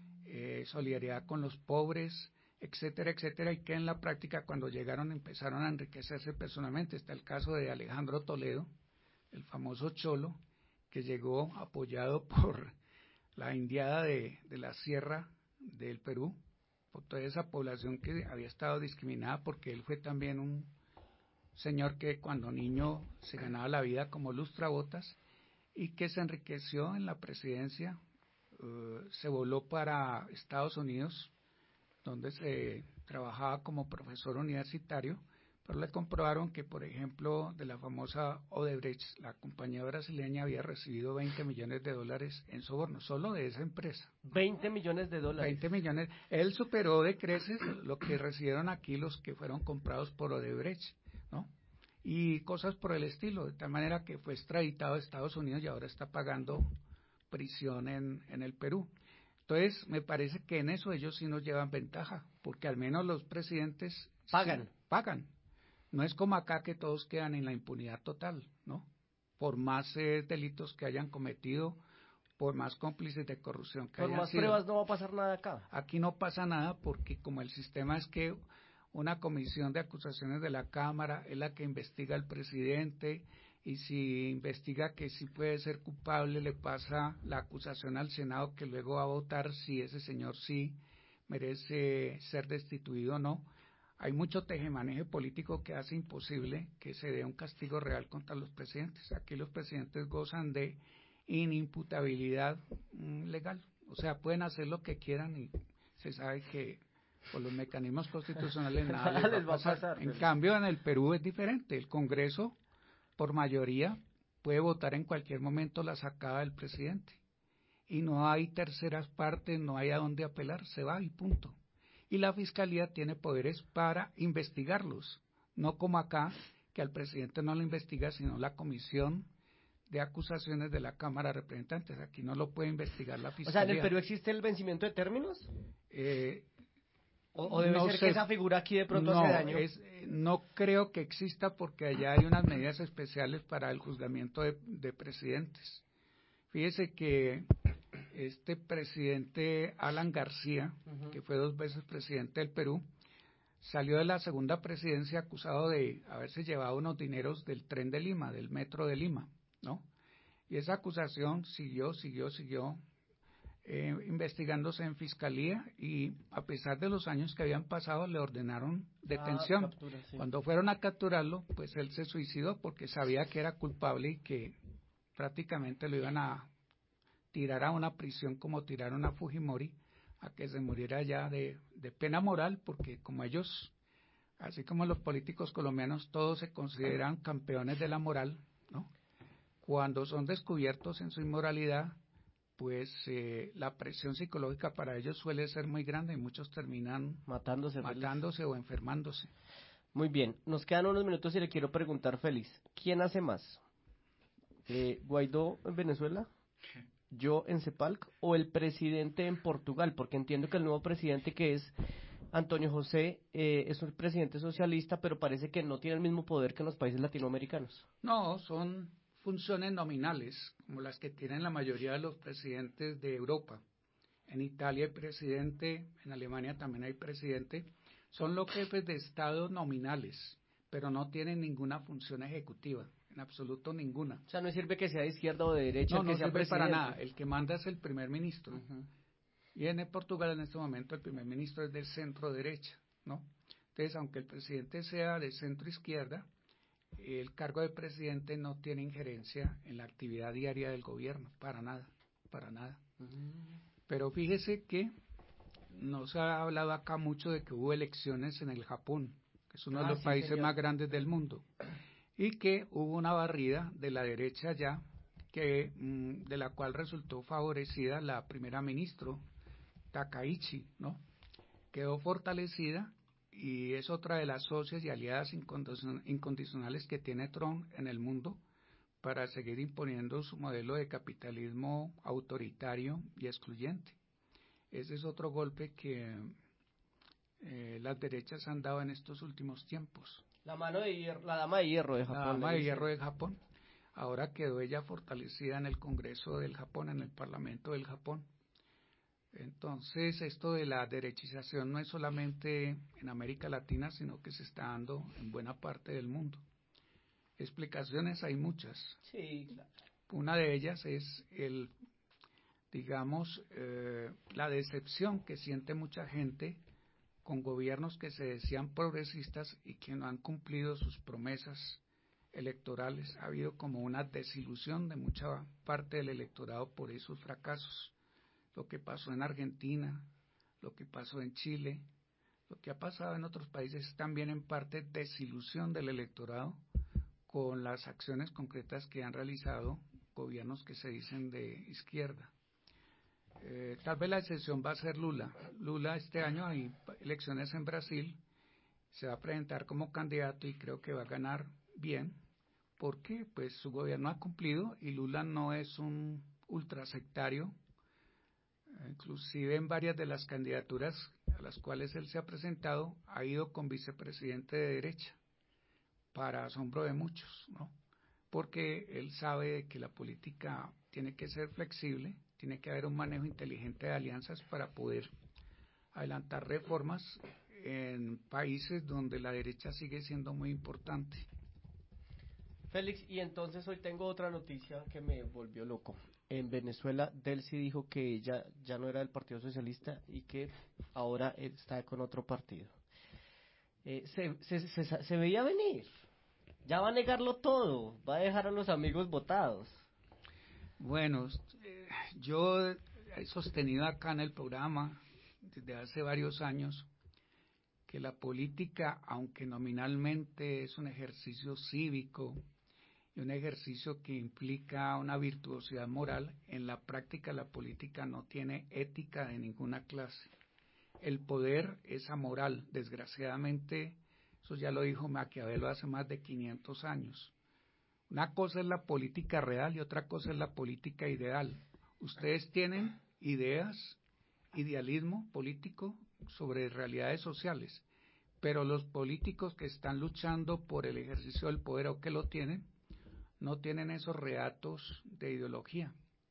eh, solidaridad con los pobres, etcétera, etcétera, y que en la práctica cuando llegaron empezaron a enriquecerse personalmente. Está el caso de Alejandro Toledo, el famoso Cholo, que llegó apoyado por la indiada de, de la sierra del Perú, por toda esa población que había estado discriminada porque él fue también un señor que cuando niño se ganaba la vida como lustrabotas y que se enriqueció en la presidencia, uh, se voló para Estados Unidos, donde se trabajaba como profesor universitario, pero le comprobaron que, por ejemplo, de la famosa Odebrecht, la compañía brasileña había recibido veinte millones de dólares en sobornos, solo de esa empresa. veinte millones de dólares. veinte millones. Él superó de creces lo que recibieron aquí los que fueron comprados por Odebrecht, ¿no? Y cosas por el estilo, de tal manera que fue extraditado a Estados Unidos y ahora está pagando prisión en, en el Perú. Entonces, me parece que en eso ellos sí nos llevan ventaja, porque al menos los presidentes pagan. Sí, pagan. No es como acá que todos quedan en la impunidad total, ¿no? Por más eh, delitos que hayan cometido, por más cómplices de corrupción que por hayan más sido. pruebas no va a pasar nada acá. Aquí no pasa nada porque como el sistema es que una comisión de acusaciones de la Cámara es la que investiga al presidente y si investiga que sí puede ser culpable le pasa la acusación al Senado que luego va a votar si ese señor sí merece ser destituido o no. Hay mucho tejemaneje político que hace imposible que se dé un castigo real contra los presidentes. Aquí los presidentes gozan de inimputabilidad mm, legal. O sea, pueden hacer lo que quieran y se sabe que por los mecanismos constitucionales nada les va, les va a pasar. pasar en pero... cambio, en el Perú es diferente. El Congreso, por mayoría, puede votar en cualquier momento la sacada del presidente. Y no hay terceras partes, no hay a dónde apelar, se va y punto. Y la Fiscalía tiene poderes para investigarlos, no como acá, que al presidente no lo investiga, sino la Comisión de Acusaciones de la Cámara de Representantes. Aquí no lo puede investigar la Fiscalía. O sea, ¿en el Perú existe el vencimiento de términos? Eh, ¿O, o debe no ser sé, que esa figura aquí de pronto no, hace daño? Es, no creo que exista porque allá hay unas medidas especiales para el juzgamiento de, de presidentes. Fíjese que este presidente Alan García, uh-huh. que fue dos veces presidente del Perú, salió de la segunda presidencia acusado de haberse llevado unos dineros del tren de Lima, del metro de Lima, ¿no? Y esa acusación siguió, siguió, siguió eh, investigándose en fiscalía y a pesar de los años que habían pasado le ordenaron detención. Ah, captura, sí. Cuando fueron a capturarlo, pues él se suicidó porque sabía que era culpable y que prácticamente lo iban a tirar a una prisión como tiraron a Fujimori, a que se muriera ya de, de pena moral, porque como ellos, así como los políticos colombianos, todos se consideran campeones de la moral, ¿no? Cuando son descubiertos en su inmoralidad, pues eh, la presión psicológica para ellos suele ser muy grande y muchos terminan matándose, matándose o enfermándose. Muy bien, nos quedan unos minutos y le quiero preguntar, Félix, ¿quién hace más? Eh, ¿Guaidó en Venezuela? ¿Yo en CEPALC o el presidente en Portugal? Porque entiendo que el nuevo presidente, que es Antonio José, eh, es un presidente socialista, pero parece que no tiene el mismo poder que en los países latinoamericanos. No, son funciones nominales, como las que tienen la mayoría de los presidentes de Europa. En Italia hay presidente, en Alemania también hay presidente. Son los jefes de Estado nominales, pero no tienen ninguna función ejecutiva. En absoluto ninguna. O sea, no sirve que sea de izquierda o de derecha. No, que no sea sirve presidente. para nada. El que manda es el primer ministro. Uh-huh. Y en Portugal en este momento el primer ministro es de centro derecha, ¿no? Entonces, aunque el presidente sea de centro izquierda, el cargo de presidente no tiene injerencia en la actividad diaria del gobierno, para nada, para nada. Uh-huh. Pero fíjese que nos ha hablado acá mucho de que hubo elecciones en el Japón, que es uno ah, de los sí, países señor. más grandes del mundo. Y que hubo una barrida de la derecha ya, que mmm, de la cual resultó favorecida la primera ministra, Takaichi, ¿no? Quedó fortalecida y es otra de las socias y aliadas incondicionales que tiene Trump en el mundo para seguir imponiendo su modelo de capitalismo autoritario y excluyente. Ese es otro golpe que eh, las derechas han dado en estos últimos tiempos. La mano de hierro, la dama de hierro de Japón. La dama de hierro de Japón. Ahora quedó ella fortalecida en el Congreso del Japón, en el Parlamento del Japón. Entonces, esto de la derechización no es solamente en América Latina, sino que se está dando en buena parte del mundo. Explicaciones hay muchas. Sí, claro. Una de ellas es el, digamos, eh, la decepción que siente mucha gente con gobiernos que se decían progresistas y que no han cumplido sus promesas electorales. Ha habido como una desilusión de mucha parte del electorado por esos fracasos. Lo que pasó en Argentina, lo que pasó en Chile, lo que ha pasado en otros países es también en parte desilusión del electorado con las acciones concretas que han realizado gobiernos que se dicen de izquierda. Eh, tal vez la excepción va a ser Lula. Lula este año hay elecciones en Brasil, se va a presentar como candidato y creo que va a ganar bien, porque pues su gobierno ha cumplido y Lula no es un ultrasectario. Inclusive en varias de las candidaturas a las cuales él se ha presentado ha ido con vicepresidente de derecha, para asombro de muchos, ¿no? Porque él sabe que la política tiene que ser flexible, tiene que haber un manejo inteligente de alianzas para poder adelantar reformas en países donde la derecha sigue siendo muy importante. Félix, y entonces hoy tengo otra noticia que me volvió loco. En Venezuela, Delcy dijo que ella ya no era del Partido Socialista y que ahora está con otro partido. Eh, se, se, se, se veía venir. Ya va a negarlo todo, va a dejar a los amigos votados. Bueno, eh, yo he sostenido acá en el programa desde hace varios años que la política, aunque nominalmente es un ejercicio cívico y un ejercicio que implica una virtuosidad moral, en la práctica la política no tiene ética de ninguna clase. El poder es amoral, desgraciadamente, eso ya lo dijo Maquiavelo hace más de quinientos años. Una cosa es la política real y otra cosa es la política ideal. Ustedes tienen ideas, idealismo político sobre realidades sociales, pero los políticos que están luchando por el ejercicio del poder o que lo tienen, no tienen esos reatos de ideología.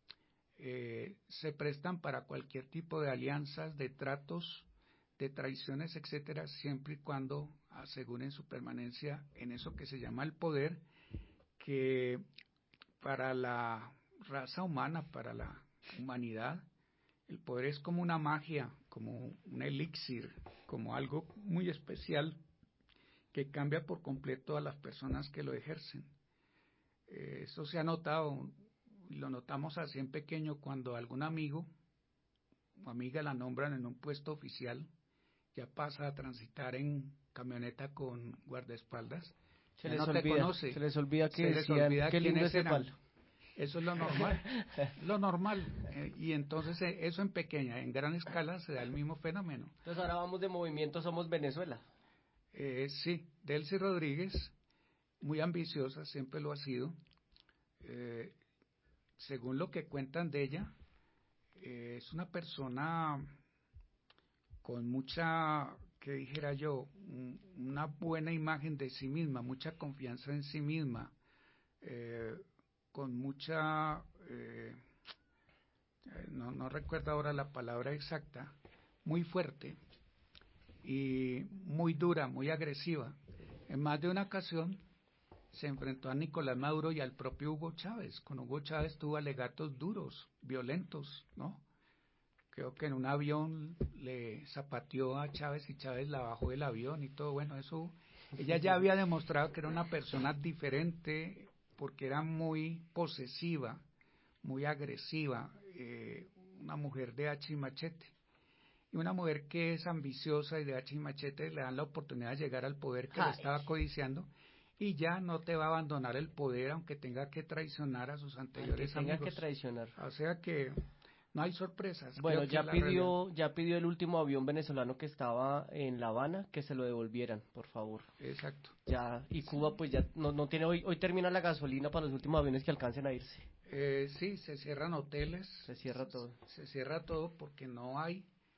Eh, se prestan para cualquier tipo de alianzas, de tratos, de traiciones, etcétera, siempre y cuando aseguren su permanencia en eso que se llama el poder, que para la raza humana, para la humanidad, el poder es como una magia, como un elixir, como algo muy especial que cambia por completo a las personas que lo ejercen. Eh, eso se ha notado, lo notamos así en pequeño cuando algún amigo o amiga la nombran en un puesto oficial, ya pasa a transitar en camioneta con guardaespaldas. Se les, no olvida, te conoce, se les olvida que se les decían, olvida qué lindo ese eran. palo. Eso es lo normal, lo normal. Eh, y entonces eh, eso en pequeña, en gran escala se da el mismo fenómeno. Entonces ahora vamos de movimiento Somos Venezuela. Eh, sí, Delcy Rodríguez, muy ambiciosa, siempre lo ha sido. Eh, según lo que cuentan de ella, eh, es una persona con mucha, que dijera yo, un, una buena imagen de sí misma, mucha confianza en sí misma, eh, con mucha, eh, no, no recuerdo ahora la palabra exacta, muy fuerte y muy dura, muy agresiva. En más de una ocasión se enfrentó a Nicolás Maduro y al propio Hugo Chávez. Con Hugo Chávez tuvo alegatos duros, violentos, ¿no? Creo que en un avión le zapateó a Chávez y Chávez la bajó del avión y todo. Bueno, eso, ella ya había demostrado que era una persona diferente porque era muy posesiva, muy agresiva, eh, una mujer de hacha y machete. Y una mujer que es ambiciosa y de hacha y machete le dan la oportunidad de llegar al poder que le estaba codiciando y ya no te va a abandonar el poder aunque tenga que traicionar a sus anteriores tenga amigos. que traicionar. O sea que no hay sorpresas. Bueno, ya pidió, ya pidió el último avión venezolano que estaba en La Habana que se lo devolvieran, por favor. Exacto. Ya, y Cuba pues ya no, no tiene, hoy, hoy termina la gasolina para los últimos aviones que alcancen a irse. Eh, sí, se cierran hoteles. Se cierra todo. Se, se cierra todo porque no hay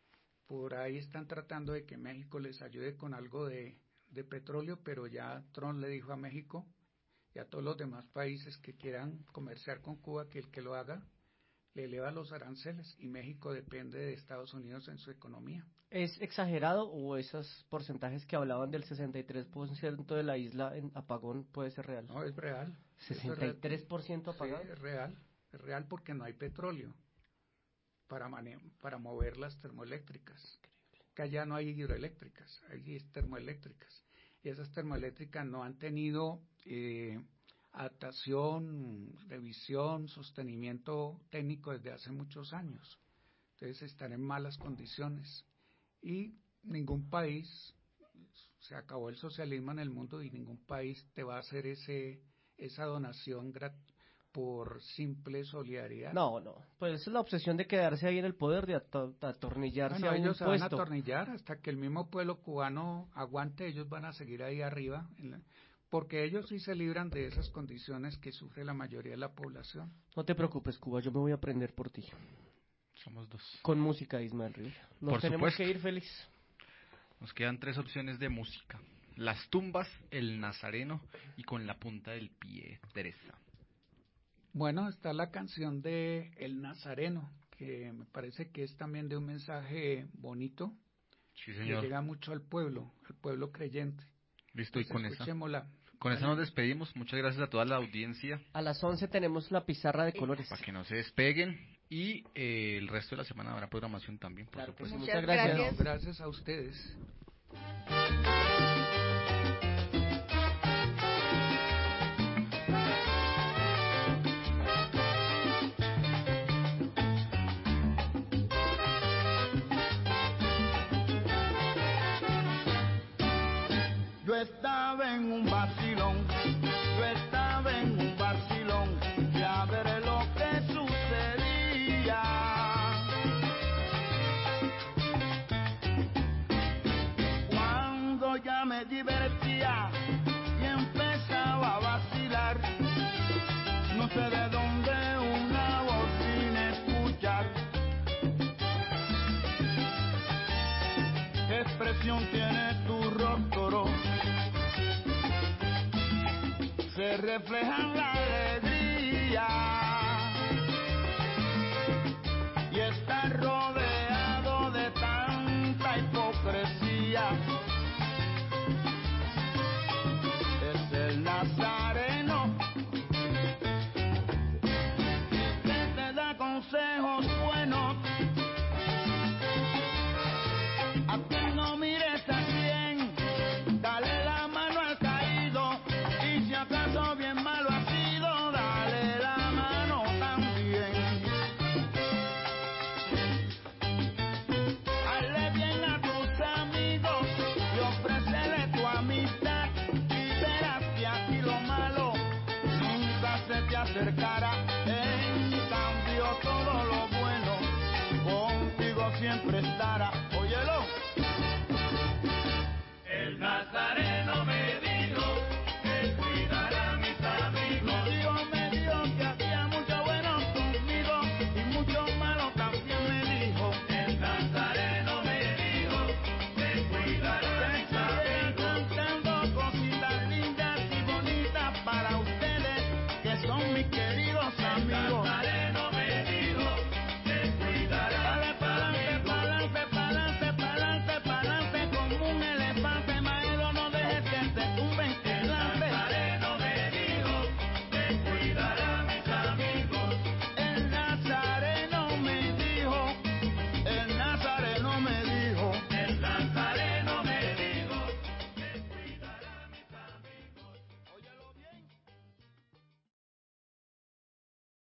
Por ahí están tratando de que México les ayude con algo de, de petróleo, pero ya Trump le dijo a México y a todos los demás países que quieran comerciar con Cuba que el que lo haga le eleva los aranceles, y México depende de Estados Unidos en su economía. ¿Es exagerado o esos porcentajes que hablaban del sesenta y tres por ciento de la isla en apagón puede ser real? No, es real. ¿sesenta y tres por ciento apagado? Sí, es real, es real porque no hay petróleo para, mane para mover las termoeléctricas. Que allá no hay hidroeléctricas, hay termoeléctricas. Y esas termoeléctricas no han tenido eh, adaptación, revisión, sostenimiento técnico desde hace muchos años. Entonces están en malas condiciones. Y ningún país, se acabó el socialismo en el mundo y ningún país te va a hacer ese esa donación gratuita por simple solidaridad. No, no, pues esa es la obsesión de quedarse ahí en el poder, de ato atornillarse bueno, a un ellos se puesto. van a atornillar hasta que el mismo pueblo cubano aguante, ellos van a seguir ahí arriba, en la, porque ellos sí se libran de esas condiciones que sufre la mayoría de la población. No te preocupes, Cuba, yo me voy a aprender por ti. Somos dos. Con música, Ismael Rivera. Nos Por tenemos supuesto. que ir, Félix. Nos quedan tres opciones de música. Las tumbas, El Nazareno y Con la punta del pie, Teresa. Bueno, está la canción de El Nazareno, que me parece que es también de un mensaje bonito. Sí, señor. Que llega mucho al pueblo, al pueblo creyente. Listo, y con esa, con esa nos despedimos. Muchas gracias a toda la audiencia. A las once tenemos la pizarra de colores. Para que no se despeguen. Y eh, el resto de la semana habrá programación también, por claro, supuesto. Muchas gracias. Bueno, gracias a ustedes. Yo estaba en un vacilón, yo estaba en un vacilón, ya veré lo que sucedía. Cuando ya me divertía y empezaba a vacilar, no sé de dónde una voz sin escuchar. ¿Qué expresión tiene tu rostro? Se refleja en la alegría y está rodeado de tanta hipocresía. Es el Nazareno que te da consejos buenos. A ti no mires a quién, dale la mano al caído. Y si acaso bien malo ha sido, dale la mano también. Hazle bien a tus amigos y ofrécele tu amistad, y verás que aquí lo malo nunca se te acercará. En cambio todo lo bueno contigo siempre estará. Óyelo. El Nazareno me dijo que cuidara a mis amigos. Dios me dijo que hacía mucho bueno conmigo y mucho malo también me dijo. El Nazareno me dijo que cuidara a mis amigos. Cantando cositas lindas y bonitas para ustedes que son mis queridos amigos. El Nazareno